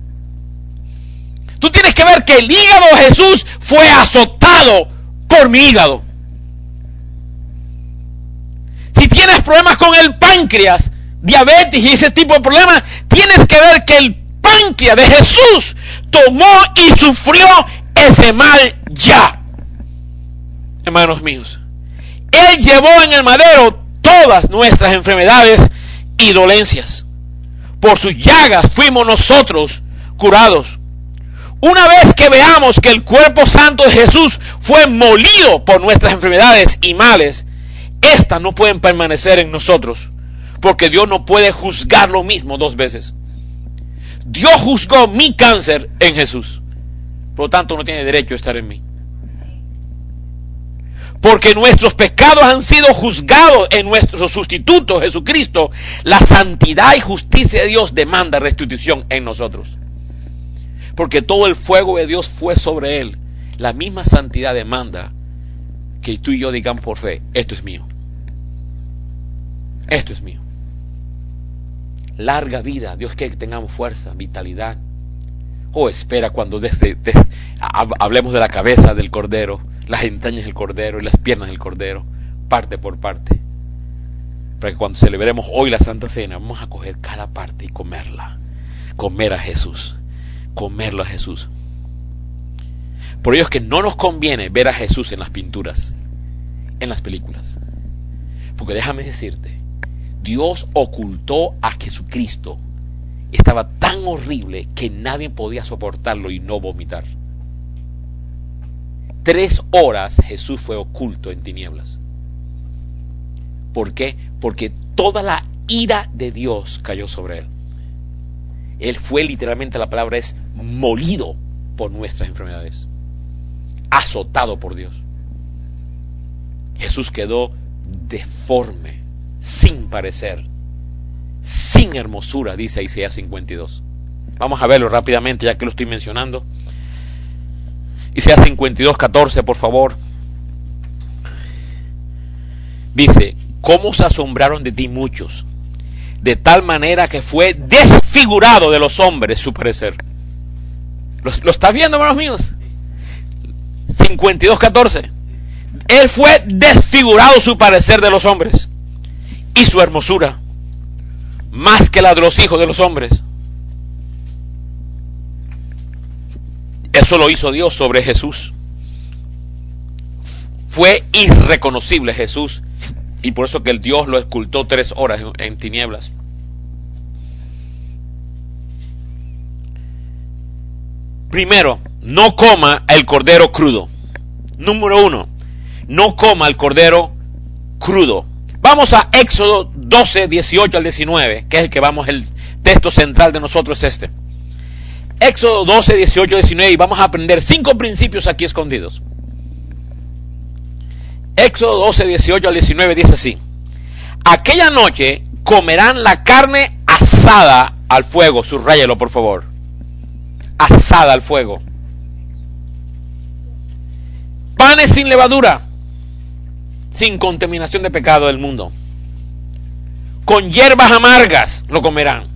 Tú tienes que ver que el hígado de Jesús fue azotado por mi hígado. Si tienes problemas con el páncreas, diabetes y ese tipo de problemas, tienes que ver que el páncreas de Jesús tomó y sufrió ese mal ya. Hermanos míos, Él llevó en el madero todas nuestras enfermedades y dolencias. Por sus llagas fuimos nosotros curados. Una vez que veamos que el cuerpo santo de Jesús fue molido por nuestras enfermedades y males, estas no pueden permanecer en nosotros, porque Dios no puede juzgar lo mismo dos veces. Dios juzgó mi cáncer en Jesús, por lo tanto no tiene derecho a estar en mí. Porque nuestros pecados han sido juzgados en nuestro sustituto Jesucristo, la santidad y justicia de Dios demanda restitución en nosotros. Porque todo el fuego de Dios fue sobre Él. La misma santidad demanda que tú y yo digamos por fe, esto es mío. Esto es mío. Larga vida, Dios quiere que tengamos fuerza, vitalidad. Espera cuando hablemos de la cabeza del cordero, las entrañas del cordero y las piernas del cordero, parte por parte. Para que cuando celebremos hoy la Santa Cena, vamos a coger cada parte y comerla. Comer a Jesús. Comerlo a Jesús. Por ello es que no nos conviene ver a Jesús en las pinturas, en las películas. Porque déjame decirte, Dios ocultó a Jesucristo. Estaba tan horrible que nadie podía soportarlo y no vomitar. 3 horas Jesús fue oculto en tinieblas. ¿Por qué? Porque toda la ira de Dios cayó sobre Él. Él fue literalmente, la palabra es molido por nuestras enfermedades, azotado por Dios. Jesús quedó deforme, sin parecer, sin hermosura, dice Isaías 52. Vamos a verlo rápidamente ya que lo estoy mencionando. Isaías 52:14, por favor. Dice: ¿cómo se asombraron de ti muchos? De tal manera que fue desfigurado de los hombres su parecer. ¿Lo estás viendo, hermanos míos? 52:14. Él fue desfigurado su parecer de los hombres y su hermosura más que la de los hijos de los hombres. Eso lo hizo Dios sobre Jesús. Fue irreconocible Jesús, y por eso que el Dios lo ocultó 3 horas en tinieblas. Primero, no coma el cordero crudo. Número 1, no coma el cordero crudo. Vamos a Éxodo 12, 18 al 19, que es el que vamos, el texto central de nosotros es este. Éxodo 12, 18 al 19, y vamos a aprender 5 principios aquí escondidos. Éxodo 12, 18 al 19 dice así: aquella noche comerán la carne asada al fuego. Subráyelo, por favor. Asada al fuego. Panes sin levadura, sin contaminación de pecado del mundo. Con hierbas amargas lo comerán.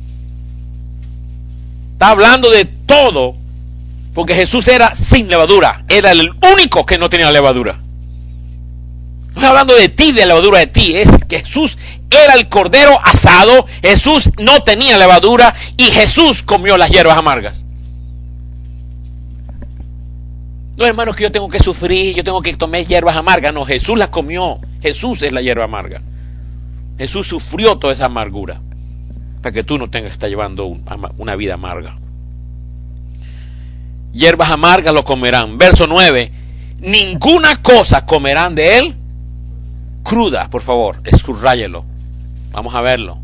Está hablando de todo, porque Jesús era sin levadura. Era el único que no tenía levadura. No estoy hablando de ti, de la levadura de ti. Es que Jesús era el cordero asado. Jesús no tenía levadura y Jesús comió las hierbas amargas. No, hermanos, que yo tengo que sufrir, yo tengo que tomar hierbas amargas. No, Jesús las comió. Jesús es la hierba amarga. Jesús sufrió toda esa amargura para que tú no tengas que estar llevando una vida amarga. Hierbas amargas lo comerán. Verso 9: ninguna cosa comerán de él cruda. Por favor, subrayelo. Vamos a verlo.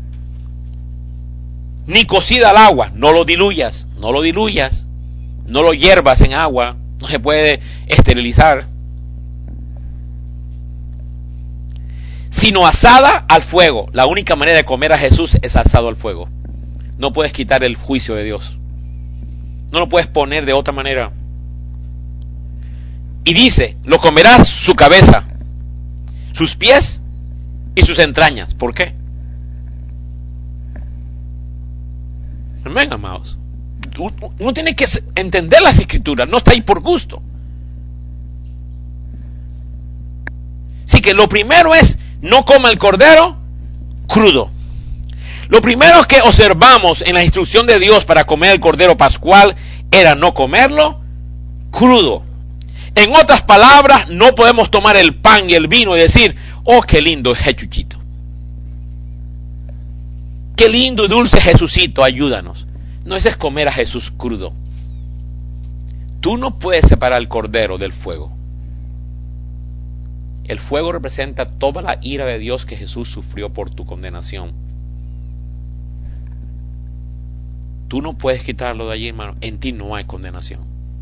Ni cocida al agua. No lo diluyas. No lo diluyas. No lo hiervas en agua. No se puede esterilizar. Sino asada al fuego. La única manera de comer a Jesús es asado al fuego. No puedes quitar el juicio de Dios. No lo puedes poner de otra manera. Y dice, lo comerás su cabeza, sus pies y sus entrañas. ¿Por qué? Amén, amados. Uno tiene que entender las escrituras, no está ahí por gusto. Así que lo primero es, no coma el cordero crudo. Lo primero que observamos en la instrucción de Dios para comer el cordero pascual era no comerlo crudo. En otras palabras, no podemos tomar el pan y el vino y decir, oh, qué lindo es Jesucito. Qué lindo y dulce Jesucito, ayúdanos. No, ese es comer a Jesús crudo. Tú no puedes separar el cordero del fuego. El fuego representa toda la ira de Dios que Jesús sufrió por tu condenación. Tú no puedes quitarlo de allí, hermano. En ti no hay condenación.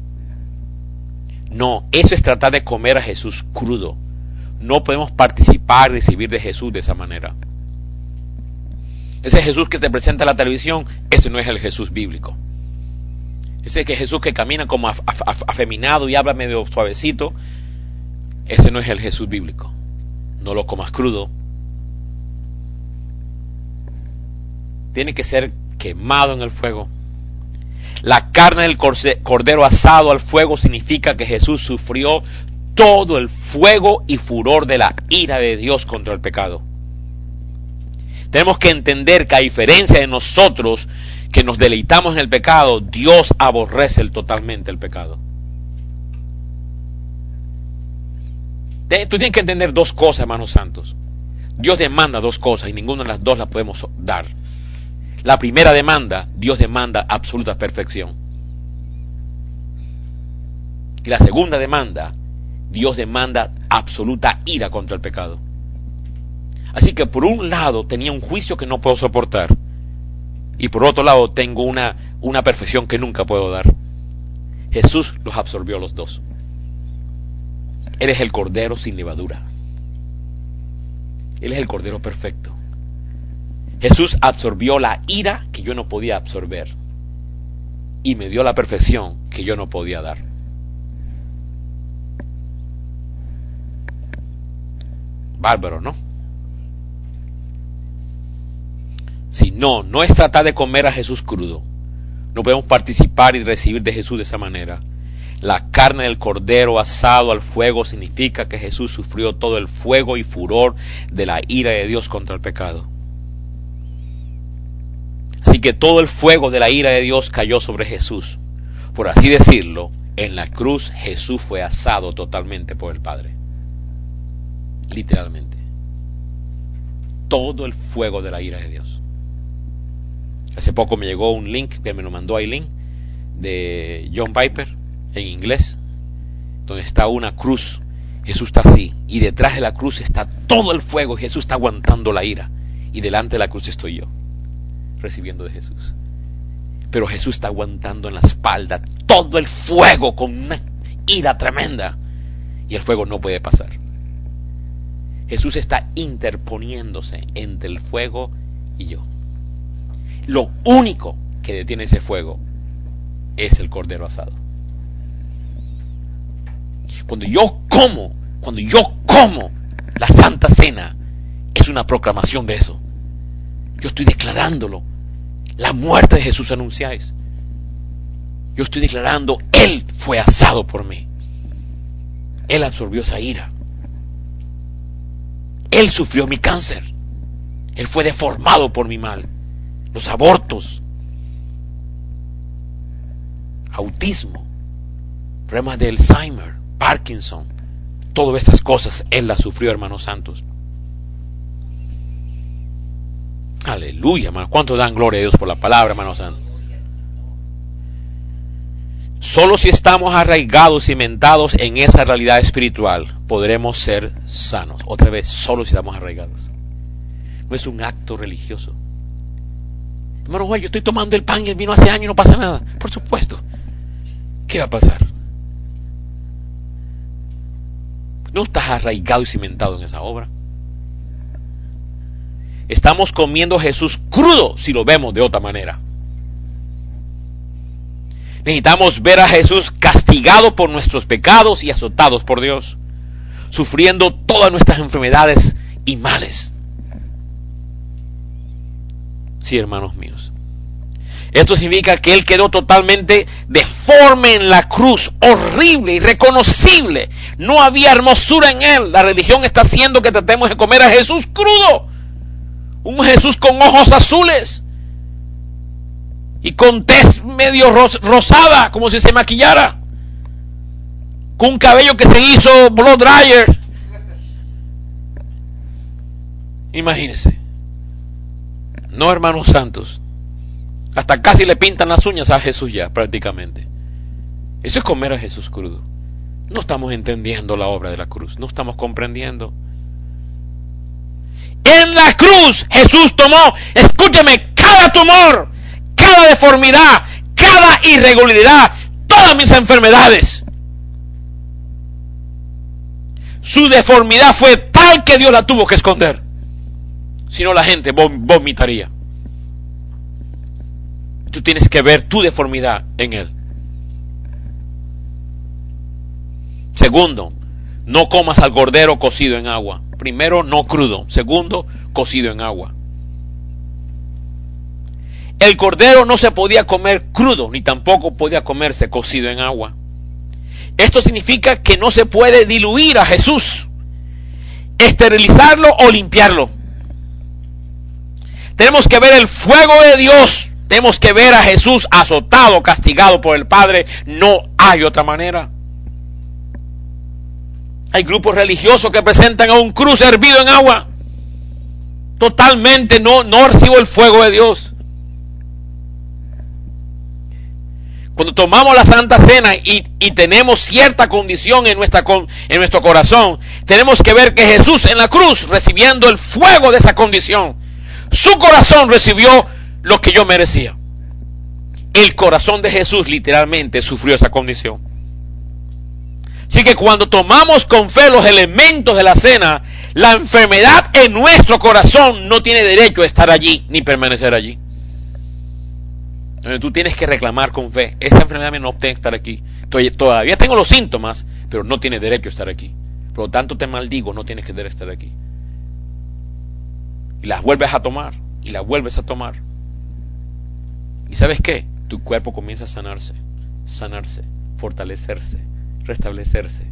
No, eso es tratar de comer a Jesús crudo. No podemos participar y recibir de Jesús de esa manera. Ese Jesús que te presenta en la televisión, ese no es el Jesús bíblico. Ese Jesús que camina como afeminado y habla medio suavecito, ese no es el Jesús bíblico. No lo comas crudo. Tiene que ser quemado en el fuego. La carne del cordero asado al fuego significa que Jesús sufrió todo el fuego y furor de la ira de Dios contra el pecado. Tenemos que entender que a diferencia de nosotros que nos deleitamos en el pecado, Dios aborrece totalmente el pecado. Tú tienes que entender 2 cosas, hermanos santos. Dios demanda 2 cosas y ninguna de las 2 las podemos dar. La primera demanda, Dios demanda absoluta perfección. Y la segunda demanda, Dios demanda absoluta ira contra el pecado. Así que por un lado tenía un juicio que no puedo soportar. Y por otro lado tengo una perfección que nunca puedo dar. Jesús los absorbió los 2. Él es el cordero sin levadura. Él es el cordero perfecto. Jesús absorbió la ira que yo no podía absorber y me dio la perfección que yo no podía dar. Bárbaro, ¿no? Si no es tratar de comer a Jesús crudo, No podemos participar y recibir de Jesús de esa manera. La carne del cordero asado al fuego significa que Jesús sufrió todo el fuego y furor de la ira de Dios contra el pecado. Así que todo el fuego de la ira de Dios cayó sobre Jesús. Por así decirlo, en la cruz Jesús fue asado totalmente por el Padre. Literalmente. Todo el fuego de la ira de Dios. Hace poco me llegó un link que me lo mandó Aileen de John Piper en inglés, donde está una cruz. Jesús está así, y detrás de la cruz está todo el fuego. Jesús está aguantando la ira, y delante de la cruz estoy yo, recibiendo de Jesús. Pero Jesús está aguantando en la espalda todo el fuego con una ira tremenda, y el fuego no puede pasar. Jesús está interponiéndose entre el fuego y yo. Lo único que detiene ese fuego es el cordero asado. Cuando yo como la Santa Cena, es una proclamación de eso. Yo estoy declarándolo. La muerte de Jesús anunciáis. Yo estoy declarando, Él fue asado por mí. Él absorbió esa ira. Él sufrió mi cáncer. Él fue deformado por mi mal. Los abortos, autismo, problemas de Alzheimer, Parkinson, todas estas cosas Él las sufrió, hermanos santos. Aleluya, hermanos. ¿Cuánto dan gloria a Dios por la palabra, hermanos santos? Solo si estamos arraigados, cimentados en esa realidad espiritual, podremos ser sanos. Otra vez, solo si estamos arraigados. No es un acto religioso. Hermano Juan, yo estoy tomando el pan y el vino hace años y no pasa nada. Por supuesto. ¿Qué va a pasar? No estás arraigado y cimentado en esa obra. Estamos comiendo a Jesús crudo si lo vemos de otra manera. Necesitamos ver a Jesús castigado por nuestros pecados y azotados por Dios, sufriendo todas nuestras enfermedades y males. Sí, hermanos míos. Esto significa que Él quedó totalmente deforme en la cruz, horrible, irreconocible. No había hermosura en Él. La religión está haciendo que tratemos de comer a Jesús crudo. Un Jesús con ojos azules y con tez medio rosada, como si se maquillara, con un cabello que se hizo blow dryer. Imagínense. No, hermanos santos, hasta casi le pintan las uñas a Jesús ya, prácticamente. Eso es comer a Jesús crudo. No estamos entendiendo la obra de la cruz, no estamos comprendiendo. En la cruz Jesús tomó, escúcheme, cada tumor, cada deformidad, cada irregularidad, todas mis enfermedades. Su deformidad fue tal que Dios la tuvo que esconder. Si no, la gente vomitaría. Tú tienes que ver tu deformidad en Él. Segundo, no comas al cordero cocido en agua. Primero, no crudo. Segundo, cocido en agua. El cordero no se podía comer crudo, ni tampoco podía comerse cocido en agua. Esto significa que no se puede diluir a Jesús, esterilizarlo o limpiarlo. Tenemos que ver el fuego de Dios. Tenemos que ver a Jesús azotado, castigado por el Padre. No hay otra manera. Hay grupos religiosos que presentan a un cruz hervido en agua. Totalmente no recibo el fuego de Dios. Cuando tomamos la Santa Cena y tenemos cierta condición en nuestro corazón, tenemos que ver que Jesús en la cruz, recibiendo el fuego de esa condición, su corazón recibió lo que yo merecía. El corazón de Jesús literalmente sufrió esa condición. Así que cuando tomamos con fe los elementos de la cena, la enfermedad en nuestro corazón no tiene derecho a estar allí ni permanecer allí. Entonces tú tienes que reclamar con fe: esa enfermedad no tiene que estar aquí. Todavía tengo los síntomas, pero no tiene derecho a estar aquí. Por lo tanto te maldigo, no tienes que derecho a estar aquí. Y las vuelves a tomar, y las vuelves a tomar. ¿Y sabes qué? tu cuerpo comienza a sanarse, fortalecerse, restablecerse.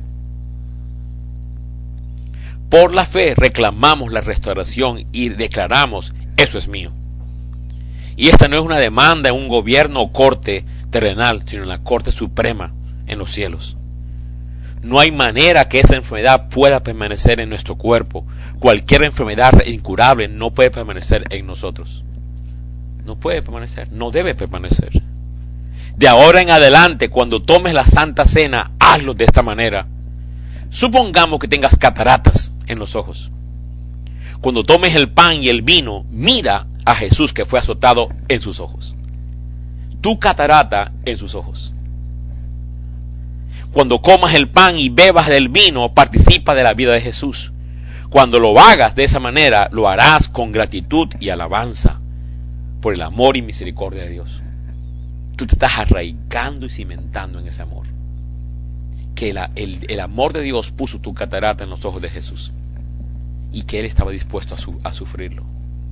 Por la fe reclamamos la restauración y declaramos, eso es mío. Y esta no es una demanda en un gobierno o corte terrenal, sino en la corte suprema en los cielos. No hay manera que esa enfermedad pueda permanecer en nuestro cuerpo. Cualquier enfermedad incurable no puede permanecer en nosotros. No puede permanecer, no debe permanecer. De ahora en adelante, cuando tomes la Santa Cena, hazlo de esta manera. Supongamos que tengas cataratas en los ojos. Cuando tomes el pan y el vino, mira a Jesús que fue azotado en sus ojos. Tu catarata en sus ojos. Cuando comas el pan y bebas del vino, participa de la vida de Jesús. Cuando lo hagas de esa manera, lo harás con gratitud y alabanza por el amor y misericordia de Dios. Tú te estás arraigando y cimentando en ese amor. Que el amor de Dios puso tu catarata en los ojos de Jesús y que Él estaba dispuesto a sufrirlo.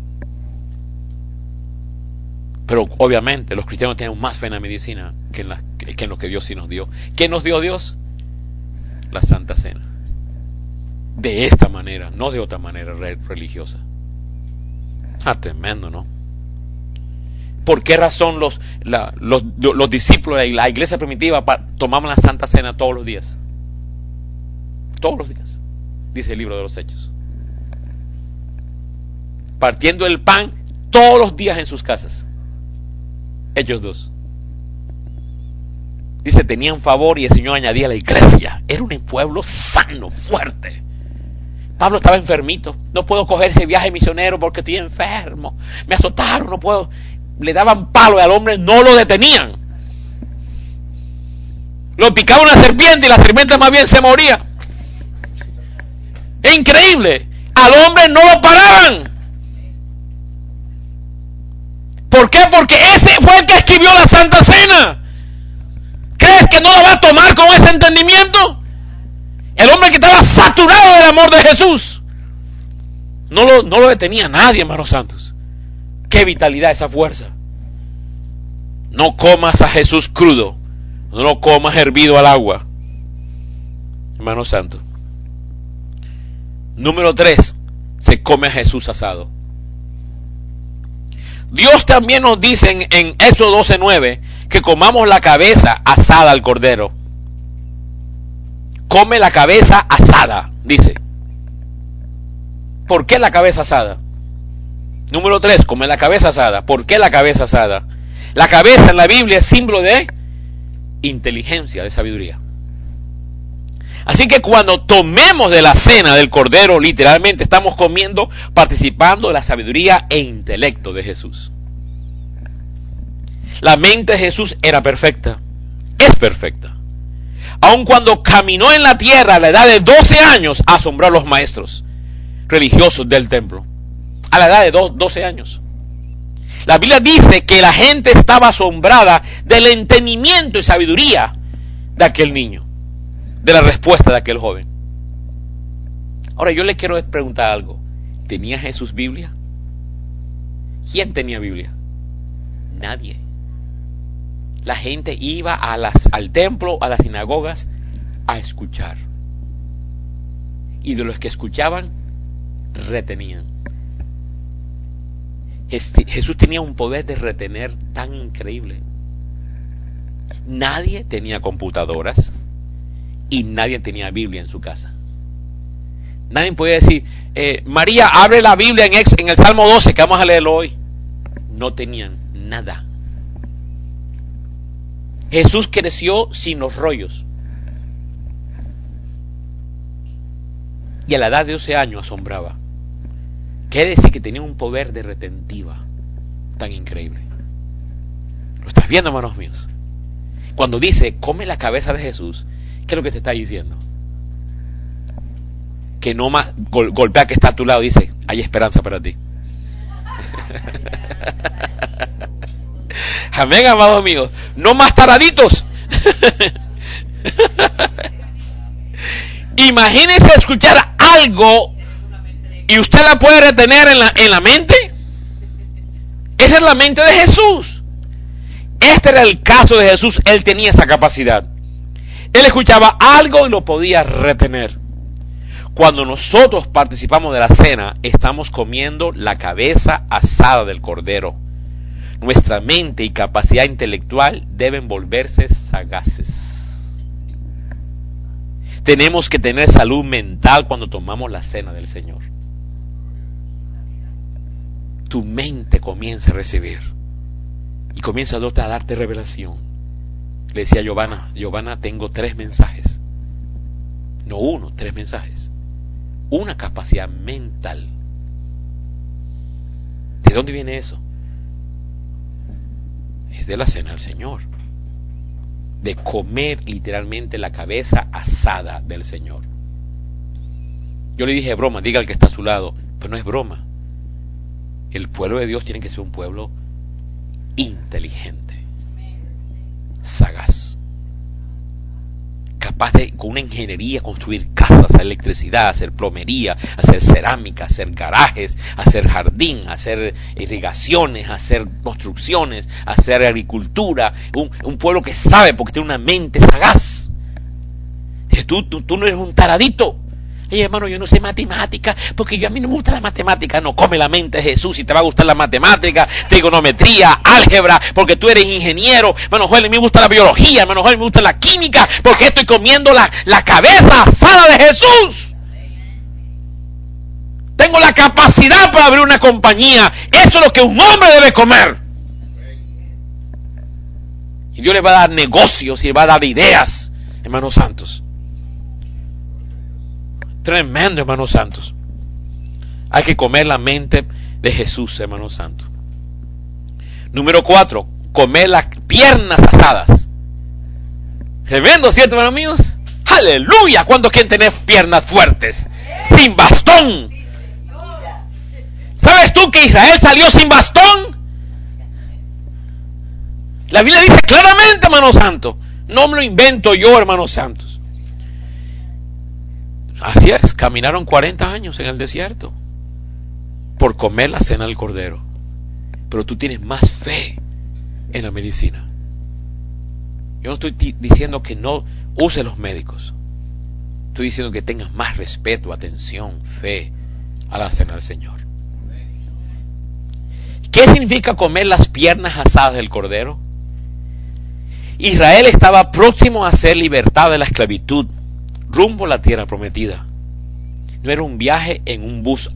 Pero obviamente los cristianos tenemos más fe en la medicina que en lo que Dios sí nos dio. ¿Qué nos dio Dios? La Santa Cena. De esta manera, no de otra manera religiosa. Tremendo, ¿no? ¿Por qué razón los discípulos de la iglesia primitiva tomaban la Santa Cena todos los días? Todos los días, dice el libro de los Hechos. Partiendo el pan todos los días en sus casas. Hechos 2. Dice, tenían favor y el Señor añadía a la iglesia. Era un pueblo sano, fuerte. Pablo estaba enfermito. No puedo coger ese viaje misionero porque estoy enfermo. Me azotaron, no puedo. Le daban palo al hombre, no lo detenían. Lo picaba una serpiente y la serpiente más bien se moría. Es increíble. Al hombre no lo paraban. ¿Por qué? Porque ese fue el que escribió la Santa Cena. ¿Crees que no lo va a tomar con ese entendimiento? El hombre que estaba saturado del amor de Jesús. No lo detenía nadie, hermanos santos. Qué vitalidad, esa fuerza. No comas a Jesús crudo. No lo comas hervido al agua. Hermanos santos. Número 3. Se come a Jesús asado. Dios también nos dice en Éxodo 12:9 que comamos la cabeza asada al cordero. Come la cabeza asada, dice. ¿Por qué la cabeza asada? Número 3, come la cabeza asada. ¿Por qué la cabeza asada? La cabeza en la Biblia es símbolo de inteligencia, de sabiduría. Así que cuando tomemos de la cena del Cordero, literalmente estamos comiendo, participando de la sabiduría e intelecto de Jesús. La mente de Jesús era perfecta, es perfecta. Aun cuando caminó en la tierra a la edad de 12 años, asombró a los maestros religiosos del templo. A la edad de 12 años. La Biblia dice que la gente estaba asombrada del entendimiento y sabiduría de aquel niño, de la respuesta de aquel joven. Ahora yo le quiero preguntar algo. ¿Tenía Jesús Biblia? ¿Quién tenía Biblia? Nadie. La gente iba al templo, a las sinagogas, a escuchar. Y de los que escuchaban, retenían. Jesús tenía un poder de retener tan increíble. Nadie tenía computadoras y nadie tenía Biblia en su casa. Nadie podía decir, María, abre la Biblia en el Salmo 12 que vamos a leerlo hoy. No tenían nada. Jesús creció sin los rollos. Y a la edad de 12 años asombraba. Quiere decir que tenía un poder de retentiva tan increíble. ¿Lo estás viendo, hermanos míos? Cuando dice, come la cabeza de Jesús, ¿qué es lo que te está diciendo? Que no más golpea que está a tu lado y dice, hay esperanza para ti. Amén, amados míos. No más taraditos. Imagínese escuchar algo y usted la puede retener en la mente. Esa es la mente de Jesús. Este era el caso de Jesús. Él tenía esa capacidad. Él escuchaba algo y lo podía retener. Cuando nosotros participamos de la cena, estamos comiendo la cabeza asada del Cordero. Nuestra mente y capacidad intelectual deben volverse sagaces. Tenemos que tener salud mental cuando tomamos la cena del Señor. Tu mente comienza a recibir y comienza a darte revelación. Le decía a Giovanna, tengo 3 mensajes. No 1, 3 mensajes. Una capacidad mental. ¿De dónde viene eso? Es de la cena del Señor. De comer literalmente la cabeza asada del Señor. Yo le dije broma, diga al que está a su lado, pero no es broma. El pueblo de Dios tiene que ser un pueblo inteligente, sagaz, capaz de con una ingeniería construir casas, hacer electricidad, hacer plomería, hacer cerámica, hacer garajes, hacer jardín, hacer irrigaciones, hacer construcciones, hacer agricultura. Un pueblo que sabe porque tiene una mente sagaz. Tú no eres un taradito. Hey, hermano, yo no sé matemática porque a mí no me gusta la matemática. No, come la mente de Jesús y te va a gustar la matemática, trigonometría, álgebra, porque tú eres ingeniero. Hermano Joel, a mí me gusta la biología, hermano Joel, me gusta la química, porque estoy comiendo la cabeza asada de Jesús. Tengo la capacidad para abrir una compañía. Eso es lo que un hombre debe comer. Y Dios le va a dar negocios y le va a dar ideas, hermanos santos. Tremendo, hermanos santos. Hay que comer la mente de Jesús, hermanos santos. Número 4, comer las piernas asadas. Tremendo, ¿cierto, hermanos míos? ¡Aleluya! ¿Cuántos quieren tener piernas fuertes? Sin bastón. ¿Sabes tú que Israel salió sin bastón? La Biblia dice claramente, hermanos santos. No me lo invento yo, hermanos santos. Así es, caminaron 40 años en el desierto por comer la cena del Cordero. Pero tú tienes más fe en la medicina. Yo no estoy diciendo que no uses los médicos. Estoy diciendo que tengas más respeto, atención, fe a la cena del Señor. ¿Qué significa comer las piernas asadas del Cordero? Israel estaba próximo a ser libertado de la esclavitud, rumbo a la tierra prometida. No era un viaje en un bus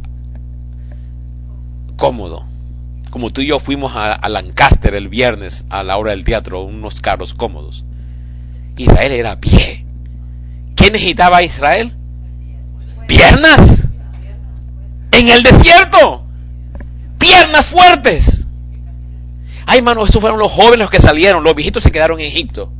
cómodo, como tú y yo fuimos a Lancaster el viernes a la hora del teatro, unos carros cómodos. Israel era a pie. ¿Qué necesitaba Israel? Piernas. En el desierto. Piernas fuertes. Ay, hermano, estos fueron los jóvenes los que salieron. Los viejitos se quedaron en Egipto.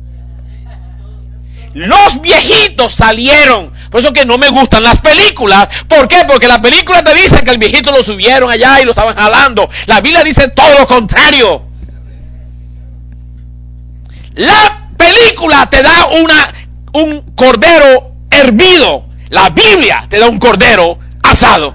Los viejitos salieron. Por eso que no me gustan las películas. ¿Por qué? Porque las películas te dicen que el viejito lo subieron allá y lo estaban jalando. La Biblia dice todo lo contrario. La película te da un cordero hervido. La Biblia te da un cordero asado.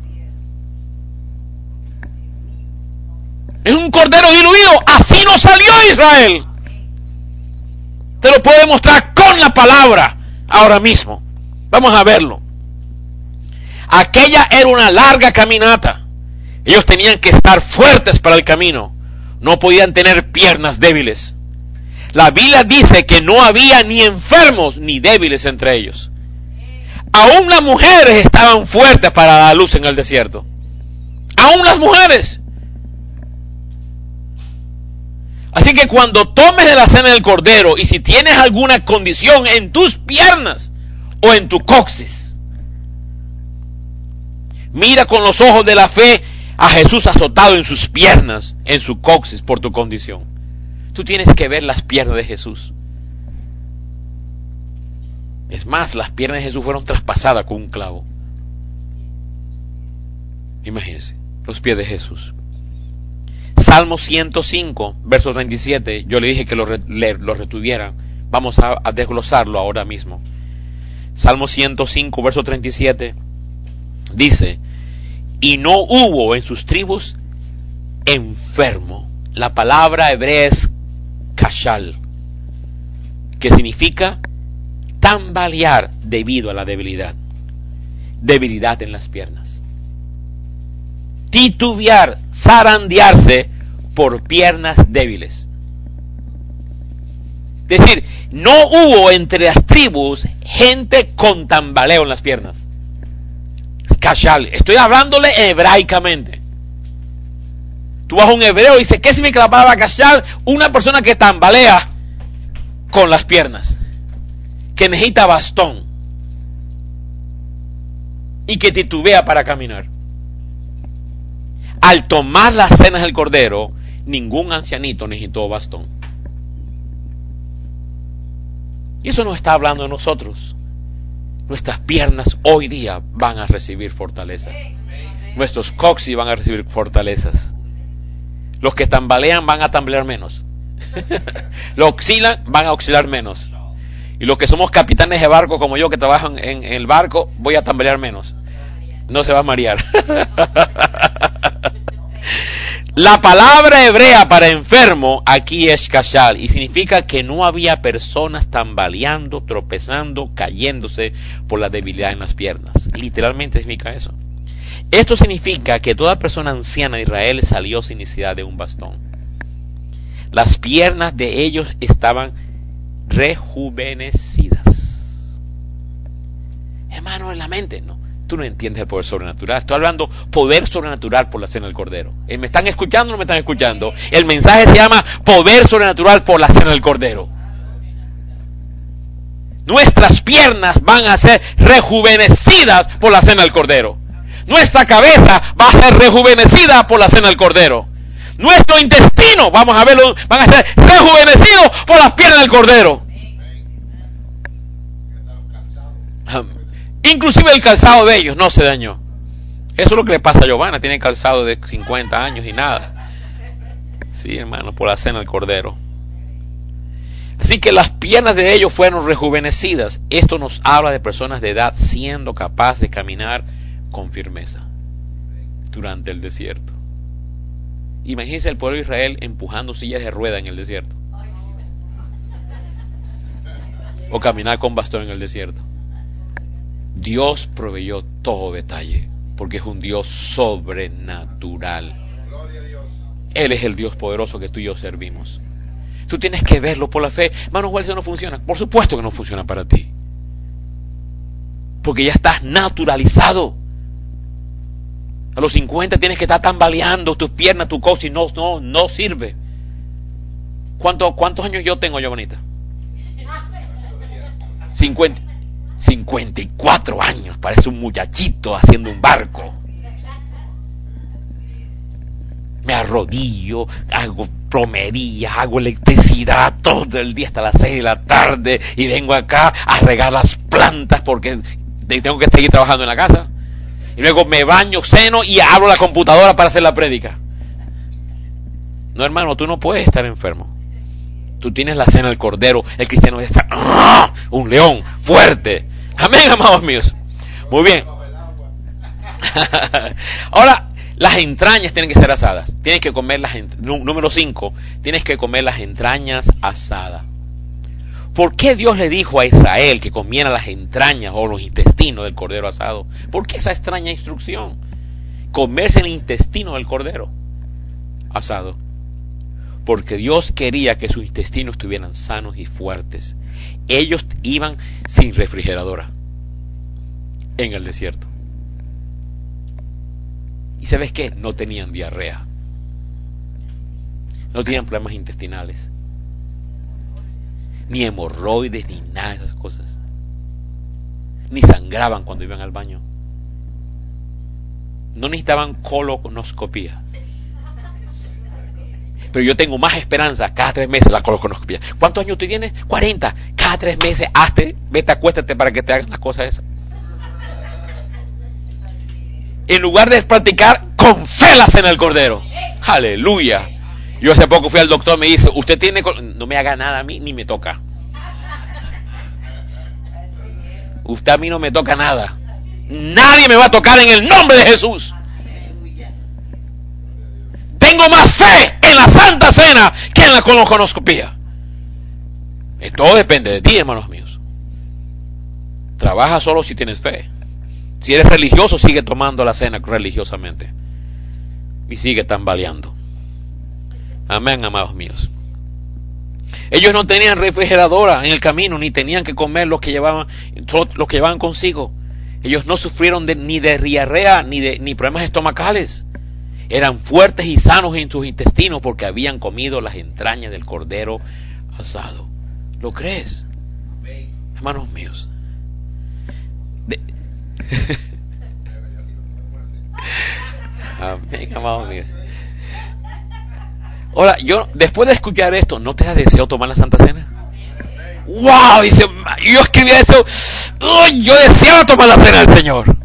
Es un cordero diluido. Así no salió Israel. Te lo puedo demostrar con la palabra ahora mismo. Vamos a verlo. Aquella era una larga caminata. Ellos tenían que estar fuertes para el camino. No podían tener piernas débiles. La Biblia dice que no había ni enfermos ni débiles entre ellos. Aún las mujeres estaban fuertes para dar luz en el desierto. Aún las mujeres. Así que cuando tomes de la cena del Cordero y si tienes alguna condición en tus piernas o en tu coxis, mira con los ojos de la fe a Jesús azotado en sus piernas, en su coxis por tu condición. Tú tienes que ver las piernas de Jesús. Es más, las piernas de Jesús fueron traspasadas con un clavo. Imagínense, los pies de Jesús. Salmo 105, verso 37, yo le dije que lo retuviera. Vamos a desglosarlo ahora mismo. Salmo 105, verso 37, dice, y no hubo en sus tribus enfermo. La palabra hebrea es kashal, que significa tambalear debido a la debilidad. Debilidad en las piernas. Titubear, zarandearse por piernas débiles. Es decir, no hubo entre las tribus gente con tambaleo en las piernas. Kashal, estoy hablándole hebraicamente. Tú vas a un hebreo y dices, ¿qué significa la palabra kashal? Una persona que tambalea con las piernas, que necesita bastón y que titubea para caminar. Al tomar las cenas del Cordero, ningún ancianito necesitó bastón. Y eso no está hablando de nosotros. Nuestras piernas hoy día van a recibir fortaleza. Nuestros coxis van a recibir fortalezas. Los que tambalean van a tambalear menos. Los oscilan van a oscilar menos. Y los que somos capitanes de barco como yo, que trabajan en el barco, voy a tambalear menos. No se va a marear. La palabra hebrea para enfermo aquí es kashal, y significa que no había personas tambaleando, tropezando, cayéndose por la debilidad en las piernas. Literalmente significa eso. Esto significa que toda persona anciana de Israel salió sin necesidad de un bastón. Las piernas de ellos estaban rejuvenecidas. Hermano, en la mente, no. Tú no entiendes el poder sobrenatural. Estoy hablando poder sobrenatural por la cena del Cordero. ¿Me están escuchando o no me están escuchando? El mensaje se llama poder sobrenatural por la cena del Cordero. Nuestras piernas van a ser rejuvenecidas por la cena del Cordero. Nuestra cabeza va a ser rejuvenecida por la cena del Cordero. Nuestro intestino, vamos a verlo, van a ser rejuvenecidos por las piernas del Cordero. Inclusive el calzado de ellos no se dañó. Eso es lo que le pasa a Giovanna. Tiene calzado de 50 años y nada. Sí, hermano, por la cena del Cordero. Así que las piernas de ellos fueron rejuvenecidas. Esto nos habla de personas de edad siendo capaces de caminar con firmeza durante el desierto. Imagínense el pueblo de Israel empujando sillas de rueda en el desierto. O caminar con bastón en el desierto. Dios proveyó todo detalle, porque es un Dios sobrenatural. Él es el Dios poderoso que tú y yo servimos. Tú tienes que verlo por la fe. Hermano, ¿cuál eso no funciona? Por supuesto que no funciona para ti, porque ya estás naturalizado. A los 50 tienes que estar tambaleando tus piernas, tu cosa, y no sirve. ¿Cuántos años yo tengo, yo, bonita? 54 años, parece un muchachito haciendo un barco. Me arrodillo, hago plomería, hago electricidad todo el día hasta las 6 de la tarde y vengo acá a regar las plantas porque tengo que seguir trabajando en la casa. Y luego me baño, ceno y abro la computadora para hacer la prédica. No, hermano, tú no puedes estar enfermo. Tú tienes la cena del Cordero. El cristiano está un león fuerte. Amén, amados míos. Muy bien. Ahora, las entrañas tienen que ser asadas. Tienes que comer número 5. Tienes que comer las entrañas asadas. ¿Por qué Dios le dijo a Israel que comiera las entrañas o los intestinos del cordero asado? ¿Por qué esa extraña instrucción? Comerse el intestino del cordero asado. Porque Dios quería que sus intestinos estuvieran sanos y fuertes. Ellos iban sin refrigeradora en el desierto. ¿Y sabes qué? No tenían diarrea. No tenían problemas intestinales. Ni hemorroides, ni nada de esas cosas. Ni sangraban cuando iban al baño. No necesitaban colonoscopía. Pero yo tengo más esperanza. Cada 3 meses la colonoscopía. ¿Cuántos años tú tienes? 40. Cada 3 meses vete, acuéstate para que te hagan las cosas esas. En lugar de practicar con fe la cena del Cordero. Aleluya. Yo hace poco fui al doctor, me dice, usted tiene... No me haga nada a mí, ni me toca. Usted a mí no me toca nada. Nadie me va a tocar en el nombre de Jesús. Tengo más fe en la Santa Cena que en la colonoscopía. Todo depende de ti, hermanos míos. Trabaja solo si tienes fe. Si eres religioso, sigue tomando la cena religiosamente. Y sigue tambaleando. Amén, amados míos. Ellos no tenían refrigeradora en el camino, ni tenían que comer lo que llevaban consigo. Ellos no sufrieron ni de diarrea, ni problemas estomacales. Eran fuertes y sanos en sus intestinos porque habían comido las entrañas del cordero asado. ¿Lo crees? Hermanos míos. Amén, amados míos. Ahora, yo, después de escuchar esto, ¿no te da deseo tomar la Santa Cena? ¡Wow! Dice, yo escribía eso. ¡Uy! Yo deseaba tomar la cena del Señor.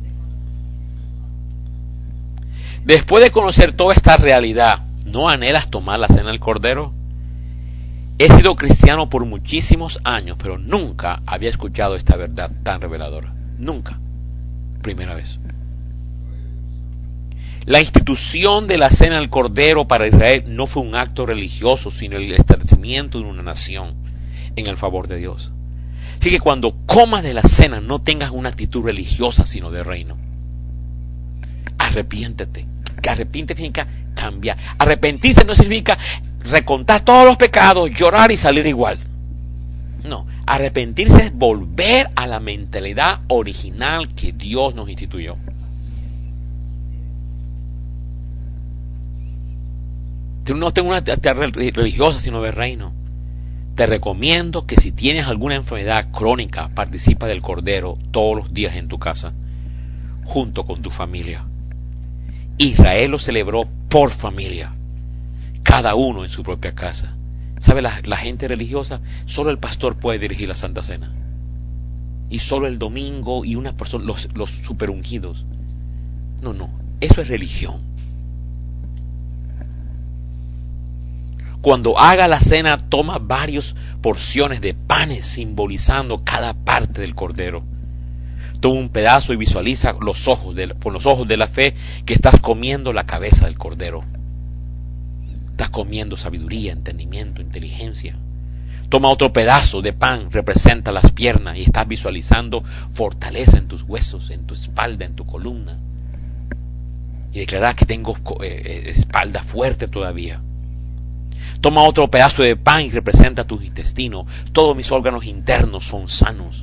Después de conocer toda esta realidad, ¿no anhelas tomar la cena del Cordero? He sido cristiano por muchísimos años, pero nunca había escuchado esta verdad tan reveladora. Nunca. Primera vez. La institución de la cena del Cordero para Israel no fue un acto religioso, sino el establecimiento de una nación en el favor de Dios. Así que cuando comas de la cena, no tengas una actitud religiosa, sino de reino. Arrepiéntete. Que arrepiente significa cambiar. Arrepentirse no significa recontar todos los pecados, llorar y salir igual. No, arrepentirse es volver a la mentalidad original que Dios nos instituyó. No tengo una actitud religiosa, sino de reino. Te recomiendo que si tienes alguna enfermedad crónica, participa del Cordero todos los días en tu casa, junto con tu familia. Israel lo celebró por familia, cada uno en su propia casa. ¿Sabe la gente religiosa? Solo el pastor puede dirigir la Santa Cena. Y solo el domingo y una persona, los superungidos. No, eso es religión. Cuando haga la cena, toma varias porciones de panes simbolizando cada parte del Cordero. Toma un pedazo y visualiza con los ojos de la fe que estás comiendo la cabeza del Cordero. Estás comiendo sabiduría, entendimiento, inteligencia. Toma otro pedazo de pan, representa las piernas y estás visualizando fortaleza en tus huesos, en tu espalda, en tu columna. Y declarar que tengo espalda fuerte todavía. Toma otro pedazo de pan y representa tus intestinos. Todos mis órganos internos son sanos.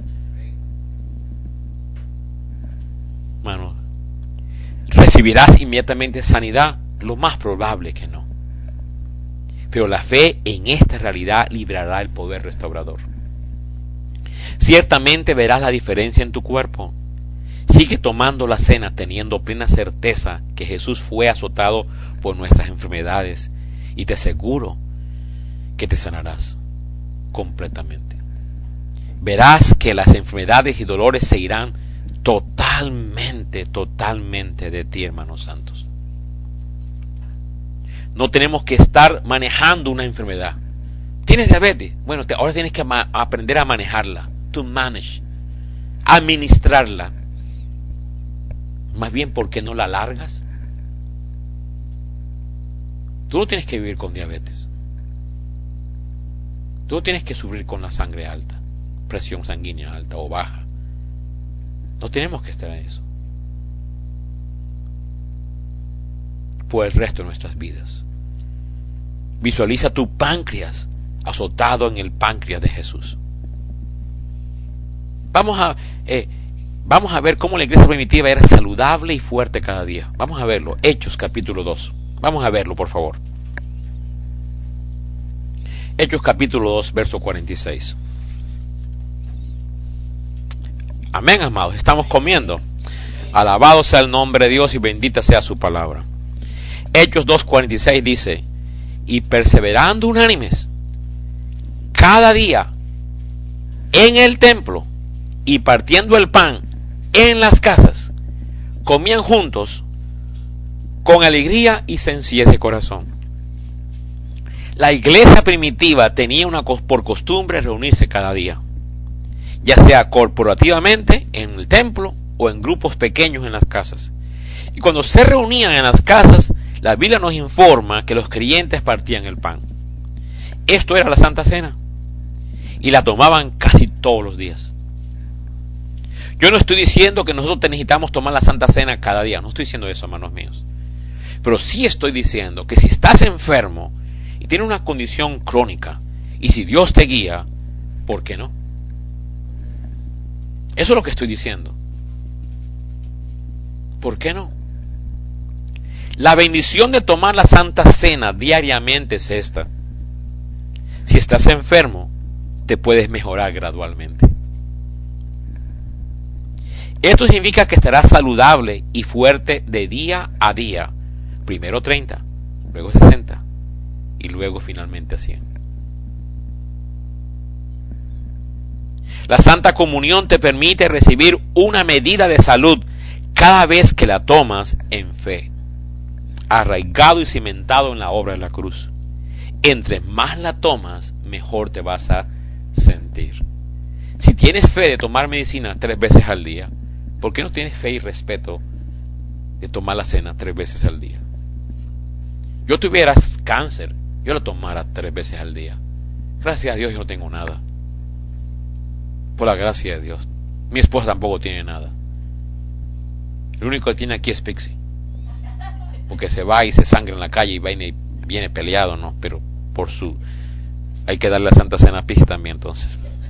Bueno, ¿recibirás inmediatamente sanidad? Lo más probable que no. Pero la fe en esta realidad librará el poder restaurador. Ciertamente verás la diferencia en tu cuerpo. Sigue tomando la cena teniendo plena certeza que Jesús fue azotado por nuestras enfermedades y te aseguro que te sanarás completamente. Verás que las enfermedades y dolores se irán totalmente de ti, hermanos santos. No tenemos que estar manejando una enfermedad. ¿Tienes diabetes? Bueno, ahora tienes que aprender a manejarla. To manage. Administrarla. Más bien, ¿por qué no la largas? Tú no tienes que vivir con diabetes. Tú no tienes que sufrir con la sangre alta, presión sanguínea alta o baja. No tenemos que estar en eso por el resto de nuestras vidas. Visualiza tu páncreas azotado en el páncreas de Jesús. Vamos a ver cómo la iglesia primitiva era saludable y fuerte cada día. Vamos a verlo. Hechos capítulo 2. Vamos a verlo, por favor. Hechos capítulo 2, verso 46. Amén, amados. Estamos comiendo. Alabado sea el nombre de Dios y bendita sea su palabra. Hechos 2:46 dice: y perseverando unánimes cada día en el templo y partiendo el pan en las casas, comían juntos con alegría y sencillez de corazón. La iglesia primitiva tenía por costumbre reunirse cada día, ya sea corporativamente en el templo o en grupos pequeños en las casas. Y cuando se reunían en las casas, la Biblia nos informa que los creyentes partían el pan. Esto era la Santa Cena. y la tomaban casi todos los días. Yo no estoy diciendo que nosotros necesitamos tomar la Santa Cena cada día, no estoy diciendo eso, hermanos míos. Pero sí estoy diciendo que si estás enfermo y tienes una condición crónica, y si Dios te guía, ¿por qué no? Eso es lo que estoy diciendo. ¿Por qué no? La bendición de tomar la Santa Cena diariamente es esta. Si estás enfermo, te puedes mejorar gradualmente. Esto significa que estarás saludable y fuerte de día a día. Primero 30, luego 60 y luego finalmente a 100. La Santa Comunión te permite recibir una medida de salud cada vez que la tomas en fe, arraigado y cimentado en la obra de la cruz. Entre más la tomas, mejor te vas a sentir. Si tienes fe de tomar medicina 3 veces al día, ¿por qué no tienes fe y respeto de tomar la cena 3 veces al día? Yo tuvieras cáncer, yo lo tomara 3 veces al día. Gracias a Dios yo no tengo nada. Por la gracia de Dios. Mi esposa tampoco tiene nada. Lo único que tiene aquí es Pixie. Porque se va y se sangra en la calle y viene peleado, ¿no? Pero por su... hay que darle la Santa Cena a Pixie también, entonces.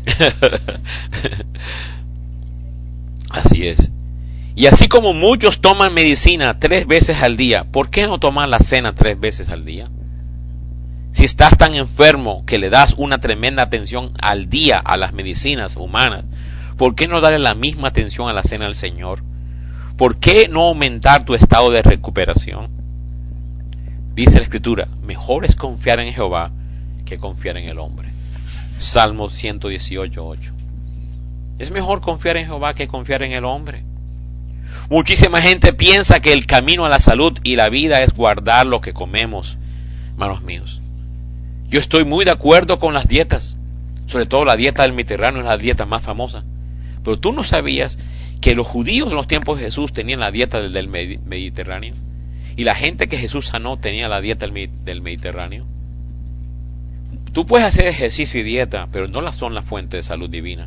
Así es. Y así como muchos toman medicina 3 veces al día, ¿por qué no tomar la cena 3 veces al día? Si estás tan enfermo que le das una tremenda atención al día a las medicinas humanas, ¿por qué no darle la misma atención a la cena del Señor? ¿Por qué no aumentar tu estado de recuperación? Dice la Escritura, mejor es confiar en Jehová que confiar en el hombre. Salmo 118:8. Es mejor confiar en Jehová que confiar en el hombre. Muchísima gente piensa que el camino a la salud y la vida es guardar lo que comemos, hermanos míos. Yo estoy muy de acuerdo con las dietas, sobre todo la dieta del Mediterráneo es la dieta más famosa. Pero tú no sabías que los judíos en los tiempos de Jesús tenían la dieta del Mediterráneo, y la gente que Jesús sanó tenía la dieta del Mediterráneo. Tú puedes hacer ejercicio y dieta, pero no son la fuente de salud divina.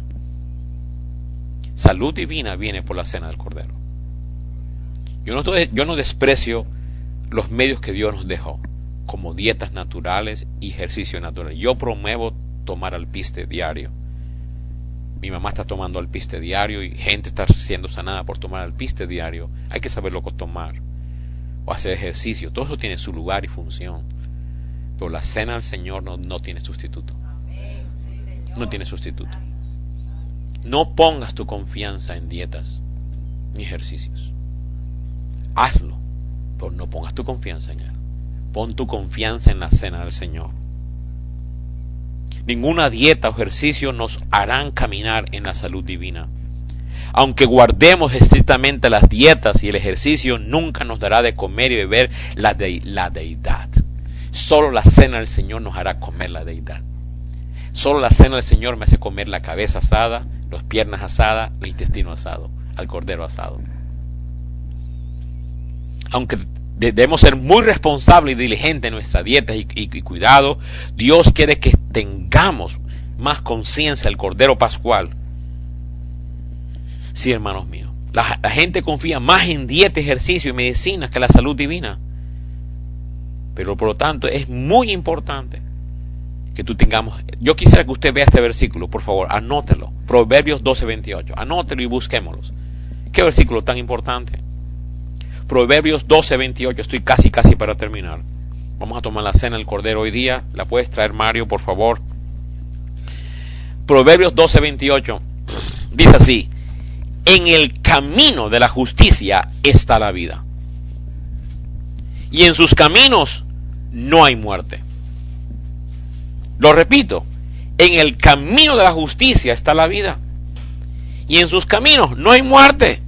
Salud divina viene por la cena del Cordero. Yo no desprecio los medios que Dios nos dejó, como dietas naturales y ejercicio natural. Yo promuevo tomar alpiste diario. Mi mamá está tomando alpiste diario y gente está siendo sanada por tomar alpiste diario. Hay que saberlo tomar. O hacer ejercicio. Todo eso tiene su lugar y función. Pero la cena del Señor no tiene sustituto. No tiene sustituto. No pongas tu confianza en dietas ni ejercicios. Hazlo, pero no pongas tu confianza en Él. Pon tu confianza en la cena del Señor. Ninguna dieta o ejercicio nos harán caminar en la salud divina. Aunque guardemos estrictamente las dietas y el ejercicio, nunca nos dará de comer y beber la deidad. Solo la cena del Señor nos hará comer la deidad. Solo la cena del Señor me hace comer la cabeza asada, las piernas asadas, el intestino asado, al cordero asado. Aunque debemos ser muy responsables y diligentes en nuestra dieta y cuidado, Dios quiere que tengamos más conciencia del Cordero Pascual. Sí, hermanos míos. La gente confía más en dieta, ejercicio y medicina que la salud divina. Pero por lo tanto es muy importante que tú tengamos... Yo quisiera que usted vea este versículo, por favor, anótelo. Proverbios 12:28. Anótelo y busquémoslos. ¿Qué versículo tan importante? Proverbios 12:28. Estoy casi para terminar. Vamos a tomar la cena del Cordero hoy día. ¿La puedes traer, Mario, por favor? Proverbios 12:28. Dice así: en el camino de la justicia está la vida, y en sus caminos no hay muerte. Lo repito, en el camino de la justicia está la vida, y en sus caminos no hay muerte.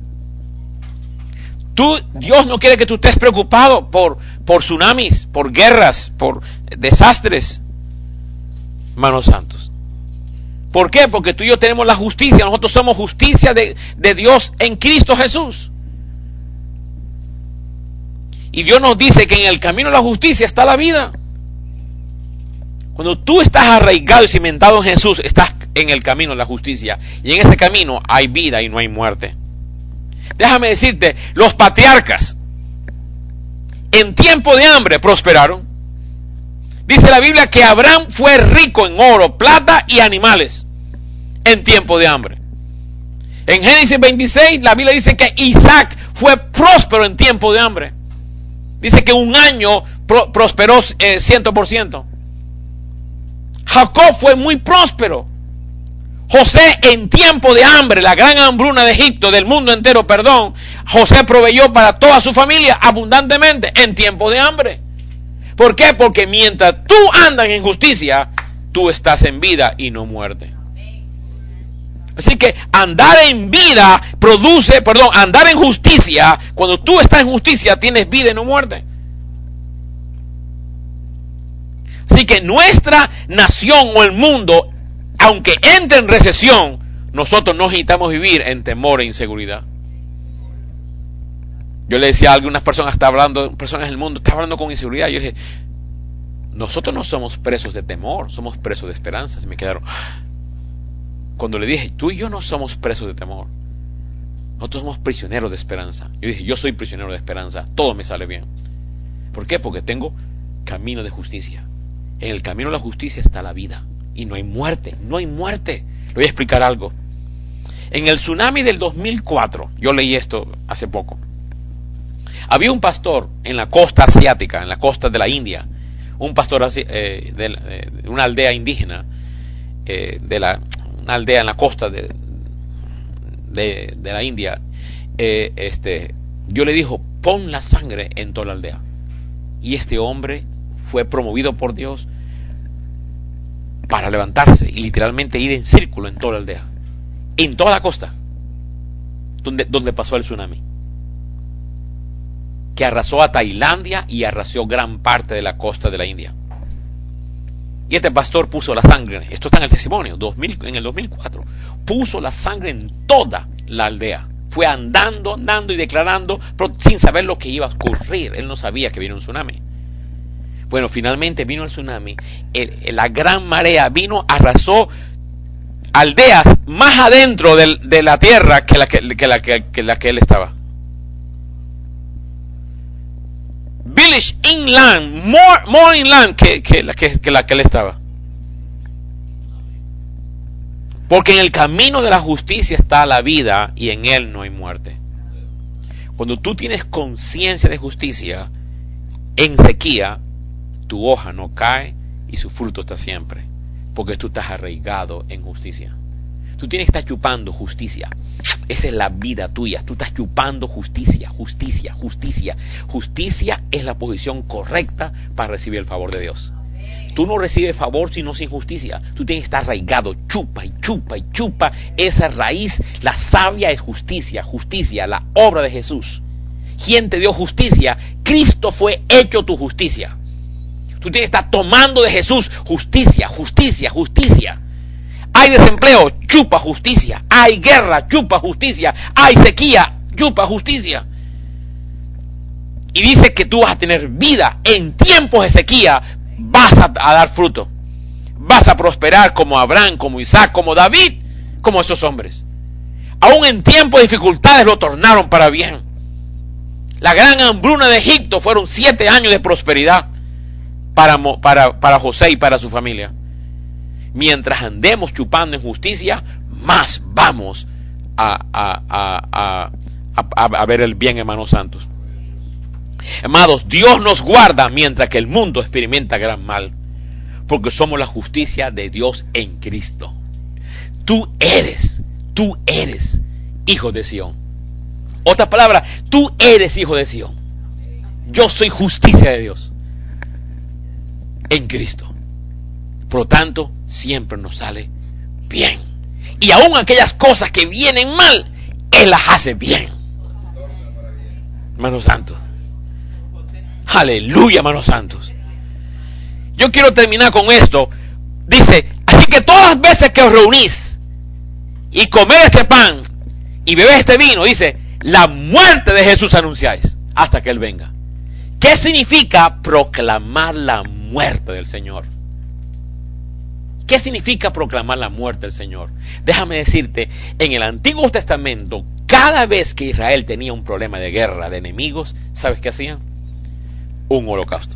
Dios no quiere que tú estés preocupado por tsunamis, por guerras, por desastres, hermanos santos. ¿Por qué? Porque tú y yo tenemos la justicia. Nosotros somos justicia de Dios en Cristo Jesús. Y Dios nos dice que en el camino de la justicia está la vida. Cuando tú estás arraigado y cimentado en Jesús, estás en el camino de la justicia. Y en ese camino hay vida y no hay muerte. Déjame decirte, los patriarcas en tiempo de hambre prosperaron. Dice la Biblia que Abraham fue rico en oro, plata y animales en tiempo de hambre. En Génesis 26 la Biblia dice que Isaac fue próspero en tiempo de hambre. Dice que un año prosperó 100%. Jacob fue muy próspero. José en tiempo de hambre, la gran hambruna de Egipto, del mundo entero, perdón, José proveyó para toda su familia abundantemente en tiempo de hambre. ¿Por qué? Porque mientras tú andas en justicia, tú estás en vida y no muerte. Así que andar en vida andar en justicia, cuando tú estás en justicia, tienes vida y no muerte. Así que nuestra nación o el mundo, aunque entre en recesión, nosotros no necesitamos vivir en temor e inseguridad. Yo le decía a algunas personas, personas del mundo, está hablando con inseguridad. Yo dije, nosotros no somos presos de temor, somos presos de esperanza. Y me quedaron. Cuando le dije, tú y yo no somos presos de temor, nosotros somos prisioneros de esperanza. Yo dije, yo soy prisionero de esperanza, todo me sale bien. ¿Por qué? Porque tengo camino de justicia. En el camino de la justicia está la vida. Y no hay muerte, no hay muerte. Le voy a explicar algo. En el tsunami del 2004, yo leí esto hace poco. Había un pastor en la costa asiática, en la costa de la India, un pastor de una aldea indígena, una aldea en la costa de la India. Yo le dijo, pon la sangre en toda la aldea. Y este hombre fue promovido por Dios para levantarse y literalmente ir en círculo en toda la aldea, en toda la costa donde pasó el tsunami, que arrasó a Tailandia y arrasó gran parte de la costa de la India. Y este pastor puso la sangre, esto está en el testimonio, en el 2004, puso la sangre en toda la aldea. Fue andando y declarando, pero sin saber lo que iba a ocurrir. Él no sabía que vino un tsunami. Bueno, finalmente vino el tsunami, la gran marea vino, arrasó aldeas más adentro de la tierra que la que él estaba. Village inland, more inland que la que él estaba. Porque en el camino de la justicia está la vida y en él no hay muerte. Cuando tú tienes conciencia de justicia, en sequía, tu hoja no cae y su fruto está siempre, porque tú estás arraigado en justicia. Tú tienes que estar chupando justicia. Esa es la vida tuya. Tú estás chupando justicia, justicia, justicia. Justicia es la posición correcta para recibir el favor de Dios. Tú no recibes favor sino sin justicia. Tú tienes que estar arraigado. Chupa y chupa y chupa. Esa raíz, la savia es justicia, justicia, la obra de Jesús. ¿Quién te dio justicia? Cristo fue hecho tu justicia. Tú tienes que estar tomando de Jesús justicia, justicia, justicia. Hay desempleo, chupa justicia. Hay guerra, chupa justicia. Hay sequía, chupa justicia. Y dice que tú vas a tener vida en tiempos de sequía. Vas a dar fruto. Vas a prosperar como Abraham, como Isaac, como David, como esos hombres. Aún en tiempos de dificultades lo tornaron para bien. La gran hambruna de Egipto fueron 7 años de prosperidad para José y para su familia. Mientras andemos chupando en justicia, más vamos a ver el bien, hermanos santos. Amados, Dios nos guarda mientras que el mundo experimenta gran mal, porque somos la justicia de Dios en Cristo. Tú eres hijo de Sión. Otra palabra, tú eres hijo de Sión. Yo soy justicia de Dios en Cristo. Por lo tanto, siempre nos sale bien. Y aún aquellas cosas que vienen mal, Él las hace bien. Hermanos santos. Aleluya, hermanos santos. Yo quiero terminar con esto. Dice, así que todas las veces que os reunís y coméis este pan y bebéis este vino, dice, la muerte de Jesús anunciáis hasta que Él venga. ¿Qué significa proclamar la muerte del Señor? ¿Qué significa proclamar la muerte del Señor? Déjame decirte, en el Antiguo Testamento, cada vez que Israel tenía un problema de guerra, de enemigos, ¿sabes qué hacían? Un holocausto.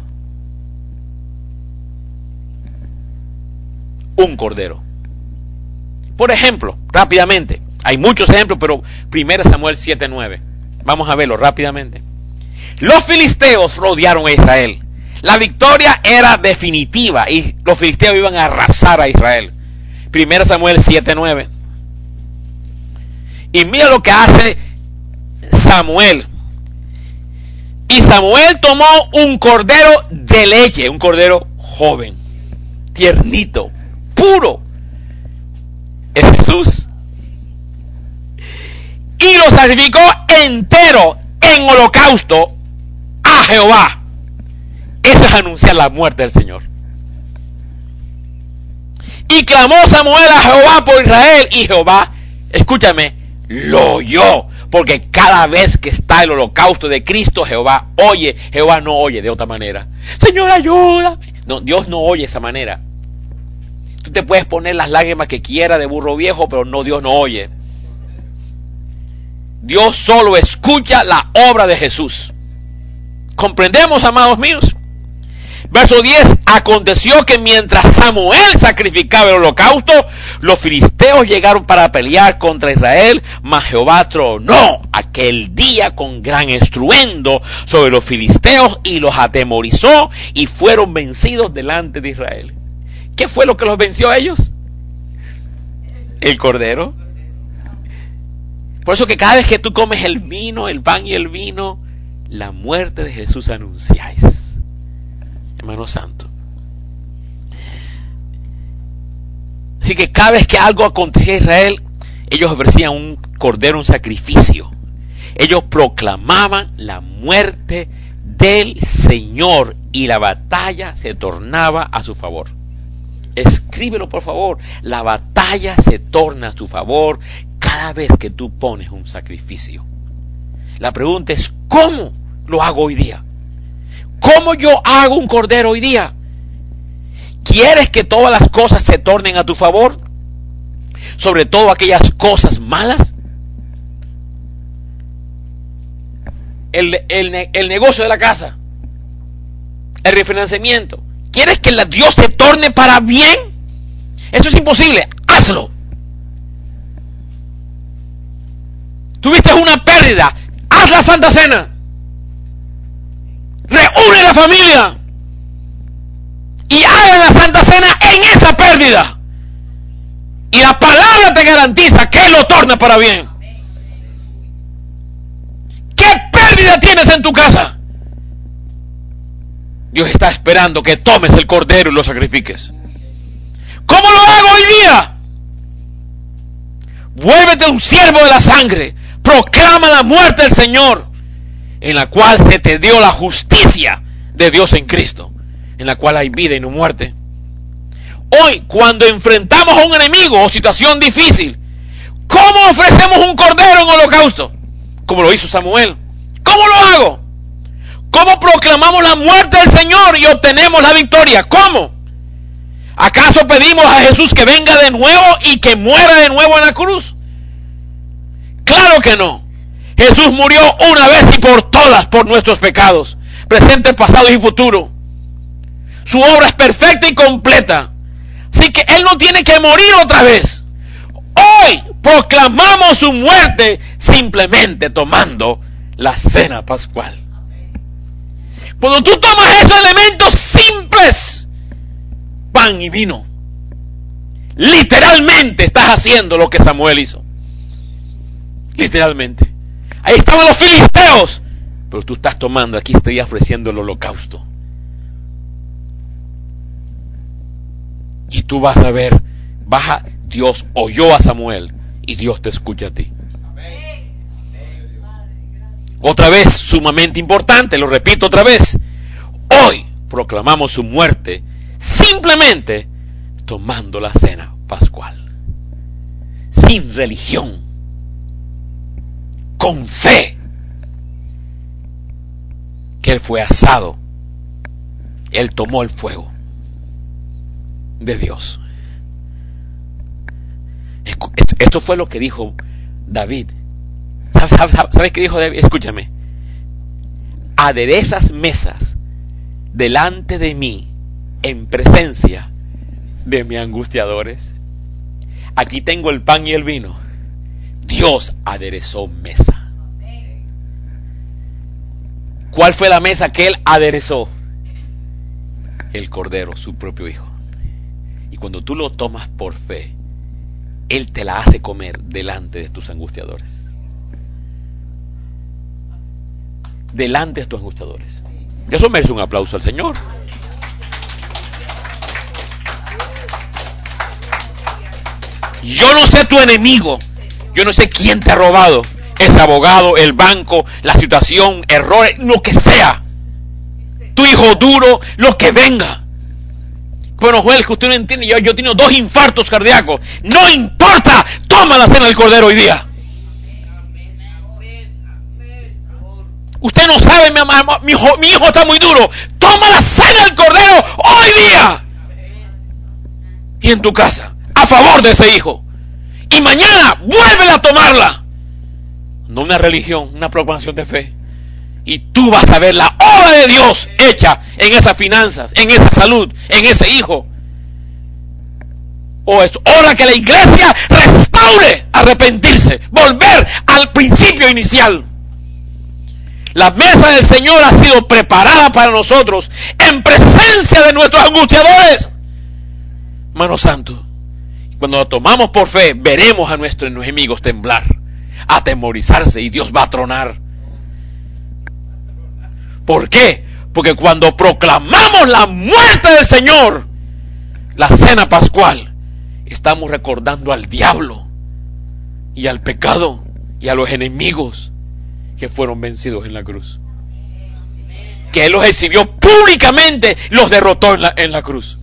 Un cordero. Por ejemplo, rápidamente, hay muchos ejemplos, pero 1 Samuel 7:9. Vamos a verlo rápidamente. Los filisteos rodearon a Israel. La victoria era definitiva y los filisteos iban a arrasar a Israel. 1 Samuel 7:9. Y mira lo que hace Samuel. Y Samuel tomó un cordero de leche, un cordero joven, tiernito, puro. Es Jesús. Y lo sacrificó entero en holocausto a Jehová. Eso es anunciar la muerte del Señor. Y clamó Samuel a Jehová por Israel, y Jehová, escúchame, lo oyó. Porque cada vez que está el holocausto de Cristo, Jehová oye. Jehová no oye de otra manera. Señor, ayúdame. No, Dios no oye de esa manera. Tú te puedes poner las lágrimas que quieras de burro viejo, pero no, Dios no oye. Dios solo escucha la obra de Jesús. ¿Comprendemos, amados míos? Verso 10. Aconteció que mientras Samuel sacrificaba el holocausto, los filisteos llegaron para pelear contra Israel, mas Jehová tronó aquel día con gran estruendo sobre los filisteos y los atemorizó, y fueron vencidos delante de Israel. ¿Qué fue lo que los venció a ellos? El cordero. Por eso que cada vez que tú comes el vino, el pan y el vino, la muerte de Jesús anunciáis. Hermano santo. Así que cada vez que algo acontecía a Israel, ellos ofrecían un cordero, un sacrificio. Ellos proclamaban la muerte del Señor y la batalla se tornaba a su favor. Escríbelo, por favor. La batalla se torna a su favor cada vez que tú pones un sacrificio. La pregunta es, ¿cómo lo hago hoy día? ¿Cómo yo hago un cordero hoy día? ¿Quieres que todas las cosas se tornen a tu favor? Sobre todo aquellas cosas malas. El negocio de la casa. El refinanciamiento. ¿Quieres que Dios se torne para bien? Eso es imposible. Hazlo. Tuviste una pérdida. Haz la Santa Cena. Reúne la familia. Y hagan la Santa Cena en esa pérdida. Y la palabra te garantiza que lo torna para bien. ¿Qué pérdida tienes en tu casa? Dios está esperando que tomes el cordero y lo sacrifiques. ¿Cómo lo hago hoy día? Vuélvete un siervo de la sangre. Proclama la muerte del Señor, en la cual se te dio la justicia de Dios en Cristo, en la cual hay vida y no muerte. Hoy, cuando enfrentamos a un enemigo o situación difícil, ¿cómo ofrecemos un cordero en holocausto? Como lo hizo Samuel. ¿Cómo lo hago? ¿Cómo proclamamos la muerte del Señor y obtenemos la victoria? ¿Cómo? ¿Acaso pedimos a Jesús que venga de nuevo y que muera de nuevo en la cruz? Claro que no. Jesús murió una vez y por todas por nuestros pecados, presentes, pasados y futuros. Su obra es perfecta y completa. Así que Él no tiene que morir otra vez. Hoy proclamamos su muerte simplemente tomando la cena pascual. Cuando tú tomas esos elementos simples, pan y vino, literalmente estás haciendo lo que Samuel hizo. Literalmente. Ahí estaban los filisteos, pero tú estás tomando, aquí estoy ofreciendo el holocausto. Y tú vas a ver, Dios oyó a Samuel y Dios te escucha a ti. Otra vez, sumamente importante, lo repito otra vez. Hoy proclamamos su muerte simplemente tomando la cena pascual. Sin religión. Con fe. Que Él fue asado. Él tomó el fuego de Dios Esto fue lo que dijo David. ¿Sabes qué dijo David? Escúchame. Aderezas mesas delante de mí en presencia de mis angustiadores. Aquí tengo el pan y el vino. Dios aderezó mesa. ¿Cuál fue la mesa que Él aderezó? El Cordero, su propio Hijo. Y cuando tú lo tomas por fe, Él te la hace comer delante de tus angustiadores. Delante de tus angustiadores. Eso merece un aplauso al Señor. Yo no sé tu enemigo. Yo no sé quién te ha robado. Ese abogado, el banco, la situación, errores, lo que sea. Tu hijo duro, lo que venga. Bueno, Joel, que usted no entiende, yo he tenido 2 infartos cardíacos. No importa, toma la cena del Cordero hoy día. Usted no sabe, mi hijo está muy duro. Toma la cena del Cordero hoy día. Y en tu casa, a favor de ese hijo. Y mañana, vuélvela a tomarla. No una religión, una proclamación de fe. Y tú vas a ver la obra de Dios hecha en esas finanzas, en esa salud, en ese hijo. O es hora que la iglesia restaure, arrepentirse, volver al principio inicial. La mesa del Señor ha sido preparada para nosotros en presencia de nuestros angustiadores. Hermano santo, cuando lo tomamos por fe, veremos a nuestros enemigos temblar, atemorizarse, y Dios va a tronar. ¿Por qué? Porque cuando proclamamos la muerte del Señor, la cena pascual, estamos recordando al diablo y al pecado y a los enemigos que fueron vencidos en la cruz. Que Él los exhibió públicamente, los derrotó en la cruz.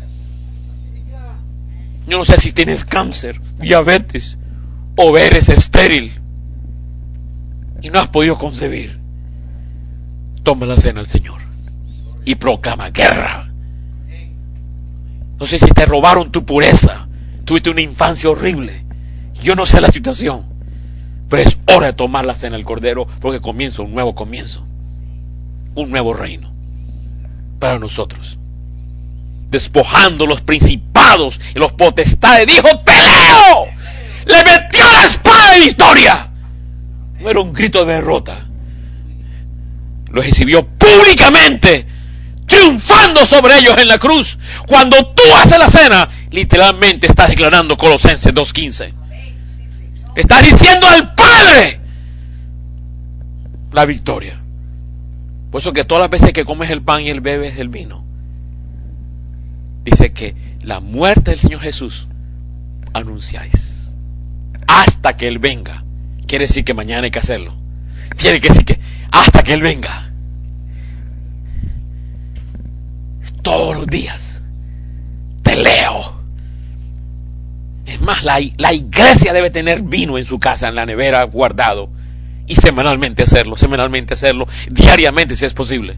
Yo no sé si tienes cáncer, diabetes o eres estéril y no has podido concebir. Toma la cena al Señor y proclama guerra. No sé si te robaron tu pureza, tuviste una infancia horrible. Yo no sé la situación, pero es hora de tomar la cena del Cordero, porque comienza un nuevo comienzo, un nuevo reino para nosotros. Despojando los principados y los potestades, dijo: ¡te leo! Le metió la espada de victoria. No era un grito de derrota. Los exhibió públicamente, triunfando sobre ellos en la cruz. Cuando tú haces la cena, literalmente estás declarando Colosenses 2:15. Estás diciendo al Padre la victoria. Por eso que todas las veces que comes el pan y el bebes el vino, dice que la muerte del Señor Jesús anunciáis hasta que Él venga. Quiere decir que mañana hay que hacerlo. Tiene que decir que hasta que Él venga. Todos los días te leo. Es más, la iglesia debe tener vino en su casa, en la nevera, guardado. Y semanalmente hacerlo, diariamente si es posible.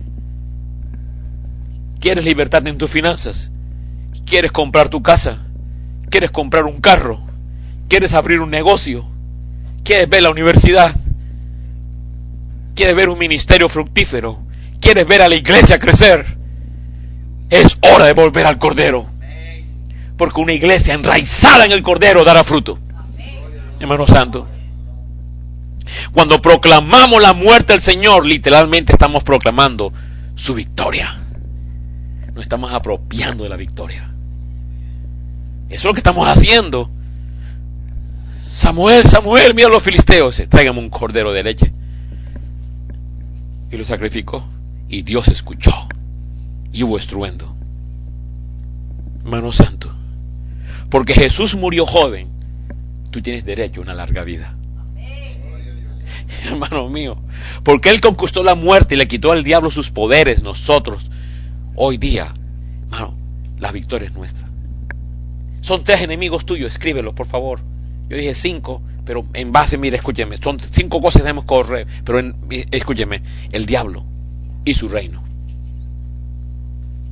¿Quieres libertad en tus finanzas? ¿Quieres comprar tu casa? ¿Quieres comprar un carro? ¿Quieres abrir un negocio? ¿Quieres ver la universidad? ¿Quieres ver un ministerio fructífero? ¿Quieres ver a la iglesia crecer? Es hora de volver al Cordero, porque una iglesia enraizada en el Cordero dará fruto. Hermano santo, cuando proclamamos la muerte del Señor, literalmente estamos proclamando su victoria. Nos estamos apropiando de la victoria. Eso es lo que estamos haciendo. Samuel, mira a los filisteos, tráigame un cordero de leche. Y lo sacrificó, y Dios escuchó, y hubo estruendo. Hermano santo, porque Jesús murió joven, tú tienes derecho a una larga vida. Hermano mío, porque Él conquistó la muerte y le quitó al diablo sus poderes, nosotros hoy día, hermano, la victoria es nuestra. Son 3 enemigos tuyos, escríbelo por favor. Yo dije 5, pero en base, mira, escúcheme, son 5 cosas que debemos correr, pero escúcheme, el diablo y su reino.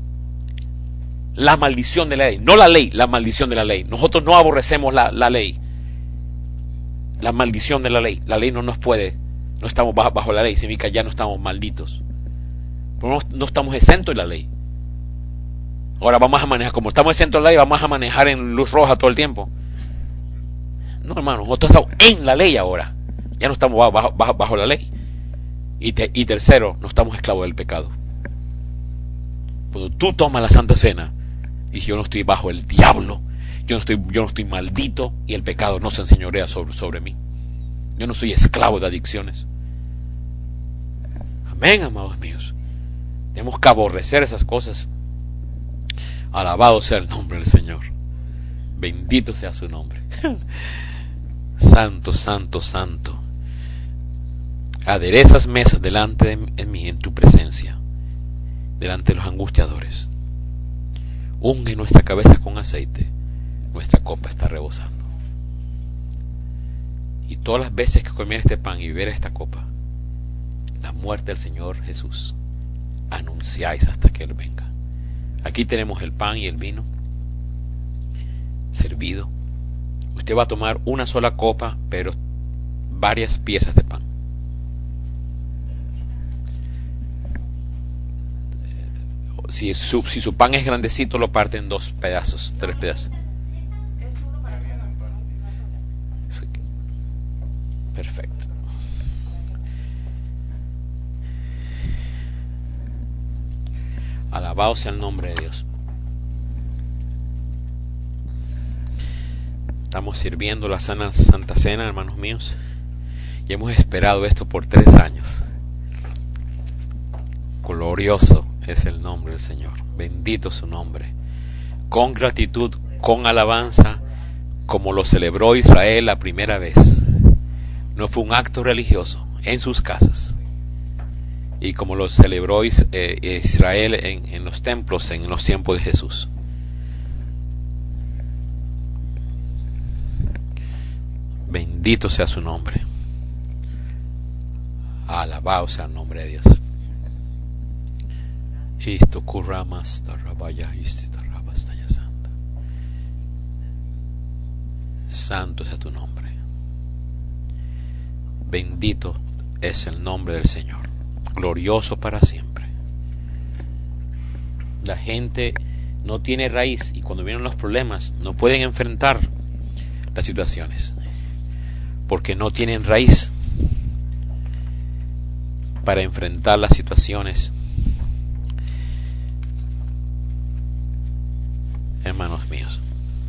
La maldición de la ley, no la ley, la maldición de la ley. Nosotros no aborrecemos la ley, la maldición de la ley. La ley no nos puede, no estamos bajo la ley, significa ya no estamos malditos. Pero no estamos exentos de la ley. Ahora vamos a manejar, como estamos exentos de la ley, vamos a manejar en luz roja todo el tiempo. No, hermano, nosotros estamos en la ley ahora. Ya no estamos bajo la ley. Y tercero, no estamos esclavos del pecado. Cuando tú tomas la Santa Cena, y yo no estoy bajo el diablo, yo no estoy maldito, y el pecado no se enseñorea sobre mí. Yo no soy esclavo de adicciones. Amén, amados míos. Tenemos que aborrecer esas cosas. Alabado sea el nombre del Señor. Bendito sea su nombre. Santo, santo, santo. Aderezas mesas delante de mí en tu presencia, delante de los angustiadores. Unge nuestra cabeza con aceite, nuestra copa está rebosando. Y todas las veces que comiera este pan y bebiera esta copa, la muerte del Señor Jesús anunciáis hasta que Él venga. Aquí tenemos el pan y el vino servido. Usted va a tomar una sola copa, pero varias piezas de pan. Si su pan es grandecito, lo parte en 2 pedazos, 3 pedazos. Perfecto. Alabado sea el nombre de Dios. Estamos sirviendo la Santa Cena, hermanos míos, y hemos esperado esto por 3 años. Glorioso es el nombre del Señor. Bendito su nombre. Con gratitud, con alabanza, como lo celebró Israel la primera vez. No fue un acto religioso en sus casas. Y como lo celebró Israel en los templos en los tiempos de Jesús. Bendito sea su nombre. Alabado sea el nombre de Dios. Esto curramas tarabaya istarabastaya santa. Santo sea tu nombre. Bendito es el nombre del Señor. Glorioso para siempre. La gente no tiene raíz y cuando vienen los problemas no pueden enfrentar las situaciones porque no tienen raíz para enfrentar las situaciones. Hermanos míos,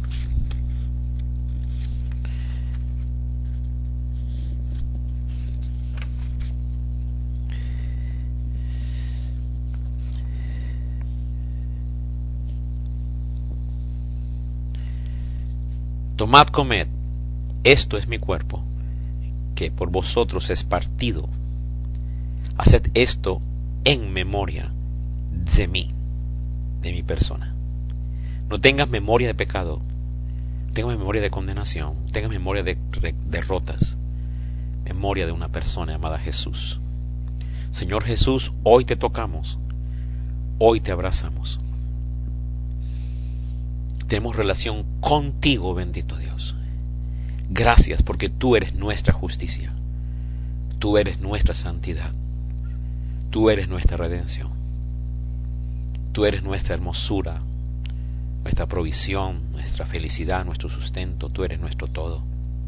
tomad, comed, esto es mi cuerpo, que por vosotros es partido. Haced esto en memoria de mí, de mi persona. No tengas memoria de pecado, tengas memoria de condenación, tengas memoria de derrotas, memoria de una persona llamada Jesús. Señor Jesús, hoy te tocamos, hoy te abrazamos. Tenemos relación contigo, bendito Dios. Gracias porque tú eres nuestra justicia, tú eres nuestra santidad, tú eres nuestra redención, tú eres nuestra hermosura, nuestra provisión, nuestra felicidad, nuestro sustento, tú eres nuestro todo.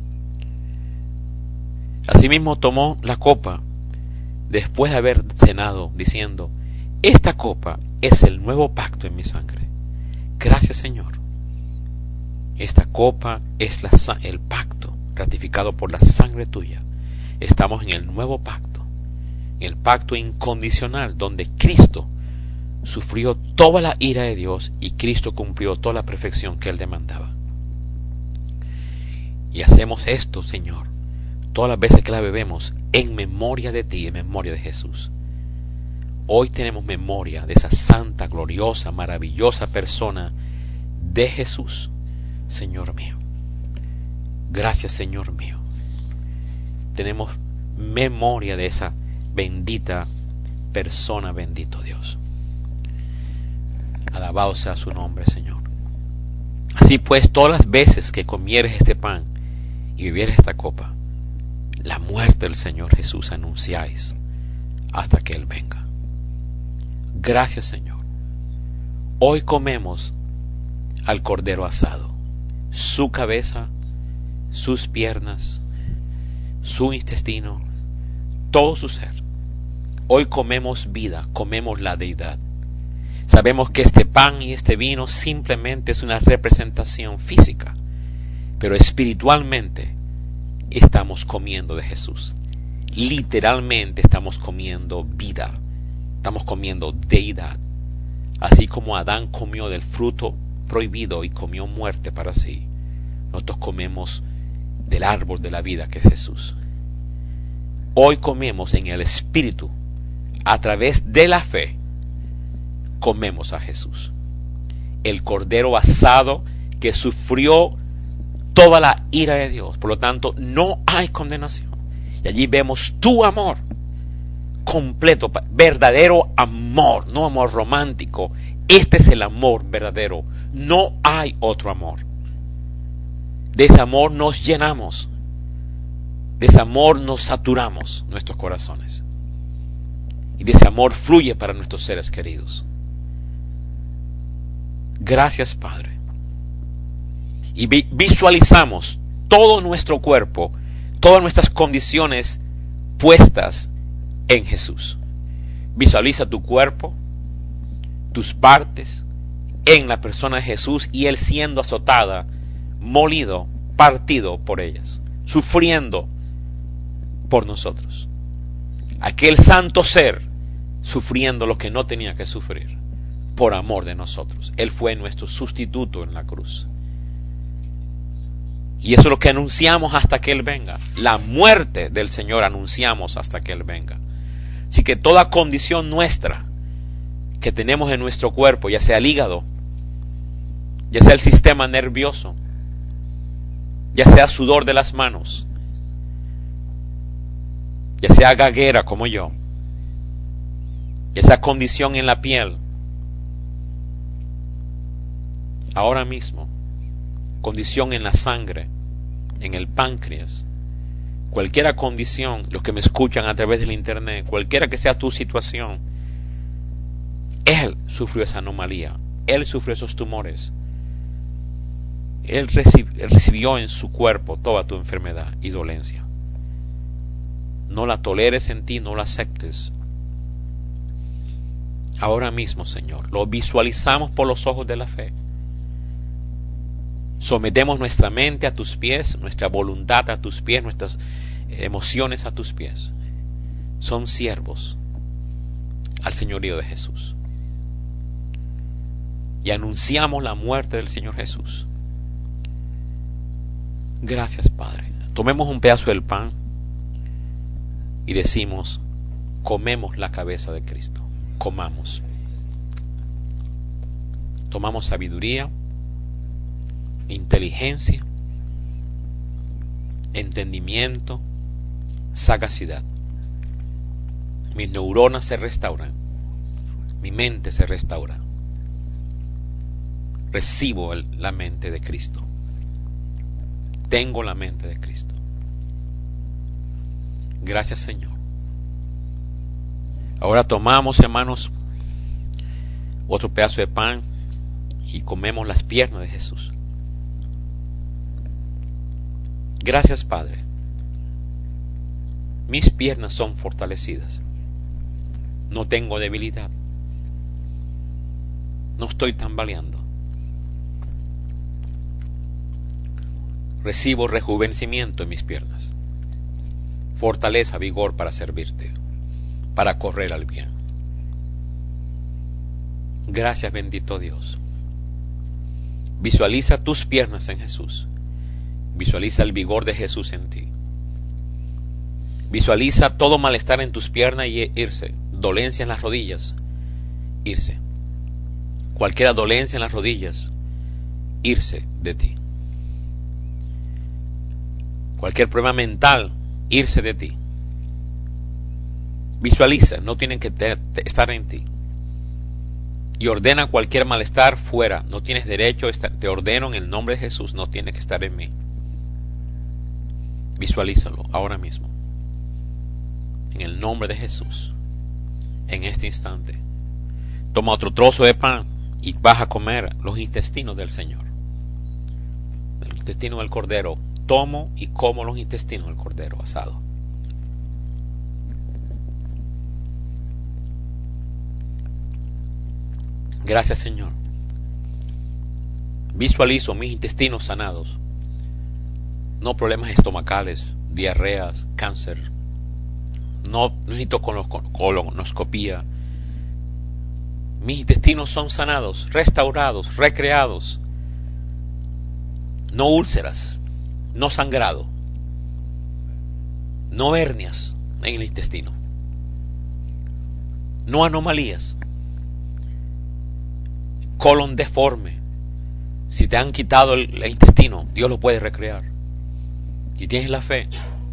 Asimismo tomó la copa después de haber cenado, diciendo: esta copa es el nuevo pacto en mi sangre. Gracias, Señor. Esta copa es el pacto ratificado por la sangre tuya. Estamos en el nuevo pacto, en el pacto incondicional, donde Cristo sufrió toda la ira de Dios y Cristo cumplió toda la perfección que Él demandaba. Y hacemos esto, Señor, todas las veces que la bebemos, en memoria de ti, en memoria de Jesús. Hoy tenemos memoria de esa santa, gloriosa, maravillosa persona de Jesús, Señor mío. Gracias, Señor mío. Tenemos memoria de esa bendita persona, bendito Dios. Alabado sea su nombre, Señor. Así pues, todas las veces que comieres este pan y bebieres esta copa, la muerte del Señor Jesús anunciáis hasta que Él venga. Gracias, Señor. Hoy comemos al cordero asado, su cabeza, sus piernas, su intestino, todo su ser. Hoy comemos vida, comemos la deidad. Sabemos que este pan y este vino simplemente es una representación física, pero espiritualmente estamos comiendo de Jesús. Literalmente estamos comiendo vida, estamos comiendo deidad. Así como Adán comió del fruto prohibido y comió muerte para sí, nosotros comemos del árbol de la vida que es Jesús. Hoy comemos en el Espíritu, a través de la fe, comemos a Jesús, el cordero asado que sufrió toda la ira de Dios. Por lo tanto, no hay condenación. Y allí vemos tu amor completo, verdadero amor, no amor romántico. Este es el amor verdadero. No hay otro amor. De ese amor nos llenamos. De ese amor nos saturamos nuestros corazones. Y de ese amor fluye para nuestros seres queridos. Gracias, Padre. Y visualizamos todo nuestro cuerpo, todas nuestras condiciones puestas en Jesús. Visualiza tu cuerpo, tus partes, en la persona de Jesús y Él siendo azotada, molido, partido por ellas, sufriendo por nosotros. Aquel santo ser sufriendo lo que no tenía que sufrir por amor de nosotros. Él fue nuestro sustituto en la cruz. Y eso es lo que anunciamos hasta que Él venga. La muerte del Señor anunciamos hasta que Él venga. Así que toda condición nuestra que tenemos en nuestro cuerpo, ya sea el hígado, ya sea el sistema nervioso, ya sea sudor de las manos, ya sea gaguera como yo, ya sea condición en la piel, ahora mismo, condición en la sangre, en el páncreas, cualquiera condición, los que me escuchan a través del internet, cualquiera que sea tu situación, Él sufrió esa anomalía, Él sufrió esos tumores, Él recibió en su cuerpo toda tu enfermedad y dolencia. No la toleres en ti, no la aceptes. Ahora mismo, Señor, lo visualizamos por los ojos de la fe. Sometemos nuestra mente a tus pies, nuestra voluntad a tus pies, nuestras emociones a tus pies. Son siervos al señorío de Jesús. Y anunciamos la muerte del Señor Jesús. Gracias, Padre. Tomemos un pedazo del pan y decimos, comemos la cabeza de Cristo. Comamos. Tomamos sabiduría, inteligencia, entendimiento, sagacidad. Mis neuronas se restauran, mi mente se restaura. Recibo la mente de Cristo. Tengo la mente de Cristo. Gracias, Señor. Ahora tomamos, hermanos, otro pedazo de pan y comemos las piernas de Jesús. Gracias, Padre. Mis piernas son fortalecidas. No tengo debilidad. No estoy tambaleando. Recibo rejuvenecimiento en mis piernas. Fortaleza, vigor para servirte, para correr al bien. Gracias, bendito Dios. Visualiza tus piernas en Jesús. Visualiza el vigor de Jesús en ti. Visualiza todo malestar en tus piernas y irse. Dolencia en las rodillas, irse. Cualquier dolencia en las rodillas, irse de ti. Cualquier problema mental, irse de ti. Visualiza, no tienen que estar en ti. Y ordena cualquier malestar fuera. No tienes derecho a estar. Te ordeno en el nombre de Jesús, no tiene que estar en mí. Visualízalo ahora mismo. En el nombre de Jesús, en este instante, toma otro trozo de pan y vas a comer los intestinos del Señor. El intestino del cordero. Tomo y como los intestinos del cordero asado. Gracias, Señor. Visualizo mis intestinos sanados. No problemas estomacales, diarreas, cáncer. No necesito colonoscopía. Mis intestinos son sanados, restaurados, recreados. No úlceras, no sangrado, no hernias en el intestino, no anomalías, colon deforme. Si te han quitado el intestino, Dios lo puede recrear. Y tienes la fe.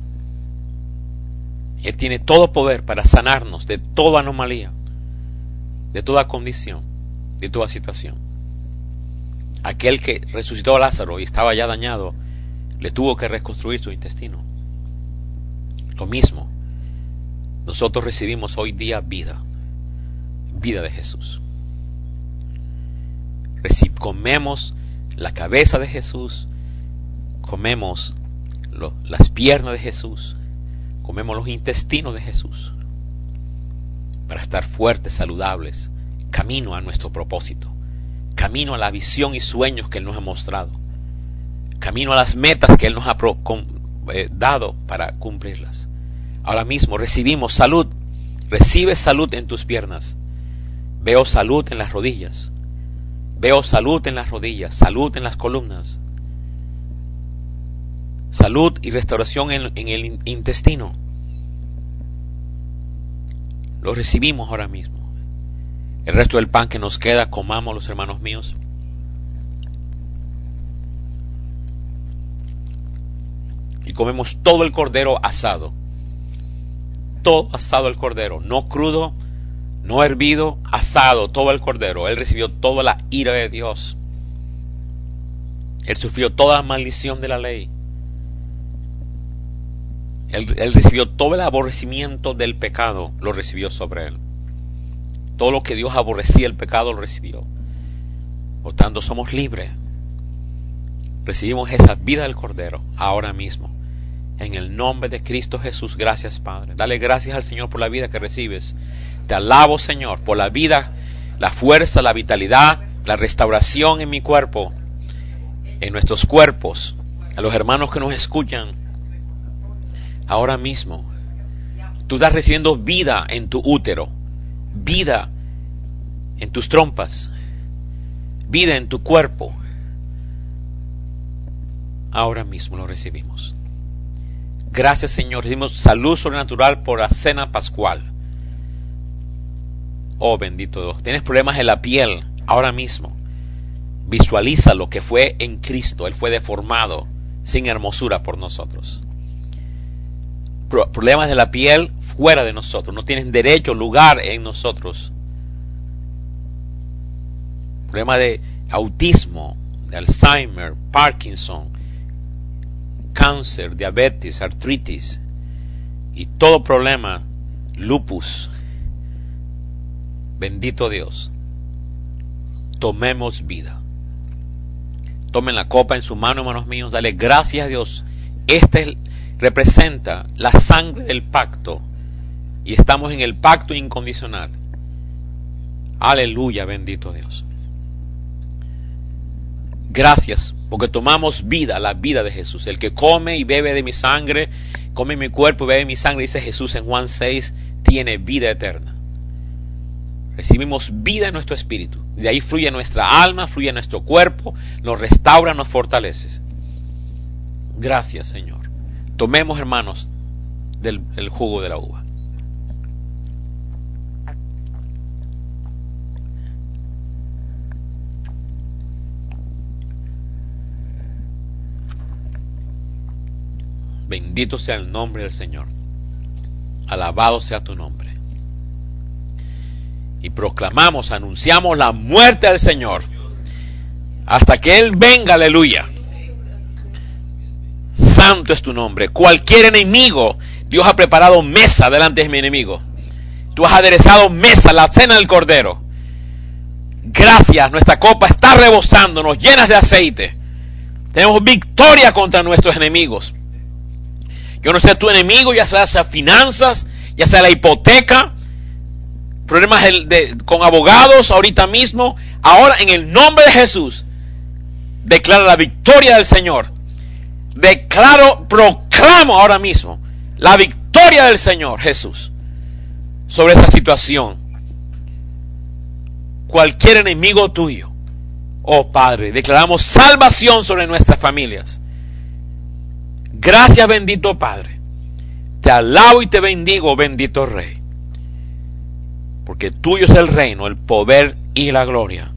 Él tiene todo poder para sanarnos de toda anomalía, de toda condición, de toda situación. Aquel que resucitó a Lázaro y estaba ya dañado, le tuvo que reconstruir su intestino. Lo mismo, nosotros recibimos hoy día vida de Jesús. Comemos la cabeza de Jesús, comemos las piernas de Jesús, comemos los intestinos de Jesús, para estar fuertes, saludables, camino a nuestro propósito, camino a la visión y sueños que Él nos ha mostrado, camino a las metas que Él nos ha dado para cumplirlas. Ahora mismo recibimos salud. Recibe salud en tus piernas. Veo salud en las rodillas. Veo salud en las rodillas, salud en las columnas, salud y restauración en el intestino. Lo recibimos ahora mismo. El resto del pan que nos queda, comamos, los hermanos míos. Y comemos todo el cordero asado. Todo asado el cordero, no crudo, no hervido, asado, todo el cordero. Él recibió toda la ira de Dios. Él sufrió toda la maldición de la ley. Él recibió todo el aborrecimiento del pecado, lo recibió sobre Él. Todo lo que Dios aborrecía, el pecado, lo recibió. Por tanto, somos libres. Recibimos esa vida del cordero ahora mismo. En el nombre de Cristo Jesús, gracias, Padre. Dale gracias al Señor por la vida que recibes. Te alabo, Señor, por la vida, la fuerza, la vitalidad, la restauración en mi cuerpo, en nuestros cuerpos, a los hermanos que nos escuchan. Ahora mismo, tú estás recibiendo vida en tu útero, vida en tus trompas, vida en tu cuerpo. Ahora mismo lo recibimos. Gracias, Señor. Recibimos salud sobrenatural por la cena pascual. Oh, bendito Dios. Tienes problemas en la piel ahora mismo. Visualiza lo que fue en Cristo. Él fue deformado, sin hermosura por nosotros. Problemas de la piel fuera de nosotros. No tienen derecho, lugar en nosotros. Problemas de autismo, de Alzheimer, Parkinson, cáncer, diabetes, artritis y todo problema, lupus. Bendito Dios. Tomemos vida. Tomen la copa en su mano, hermanos míos. Dale gracias a Dios. Representa la sangre del pacto. Y estamos en el pacto incondicional. Aleluya, bendito Dios. Gracias, porque tomamos vida, la vida de Jesús. El que come y bebe de mi sangre, come mi cuerpo y bebe mi sangre, dice Jesús en Juan 6, tiene vida eterna. Recibimos vida en nuestro espíritu. De ahí fluye nuestra alma, fluye nuestro cuerpo, nos restaura, nos fortalece. Gracias, Señor. Tomemos, hermanos, del jugo de la uva. Bendito sea el nombre del Señor. Alabado sea tu nombre. Y proclamamos, anunciamos la muerte del Señor hasta que Él venga, aleluya. Santo es tu nombre. Cualquier enemigo Dios ha preparado mesa delante de mi enemigo. Tú has aderezado mesa, la cena del Cordero. Gracias, nuestra copa está rebosando, nos llenas de aceite. Tenemos victoria contra nuestros enemigos. Yo no sé tu enemigo, ya sea finanzas, ya sea la hipoteca, problemas con abogados ahorita mismo. Ahora, en el nombre de Jesús, declaro la victoria del Señor. Proclamo ahora mismo la victoria del Señor Jesús sobre esta situación. Cualquier enemigo tuyo, oh Padre, declaramos salvación sobre nuestras familias. Gracias, bendito Padre. Te alabo y te bendigo, bendito Rey. Porque tuyo es el reino, el poder y la gloria.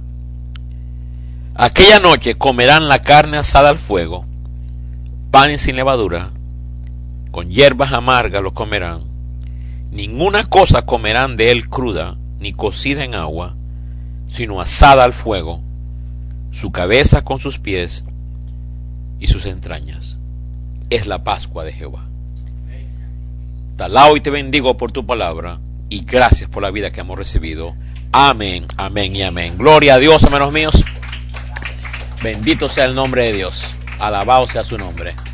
Aquella noche comerán la carne asada al fuego, pan sin levadura, con hierbas amargas lo comerán. Ninguna cosa comerán de él cruda, ni cocida en agua, sino asada al fuego, su cabeza con sus pies y sus entrañas. Es la Pascua de Jehová. Te alabo y te bendigo por tu palabra, y gracias por la vida que hemos recibido. Amén, amén y amén. Gloria a Dios, hermanos míos. Bendito sea el nombre de Dios. Alabado sea su nombre.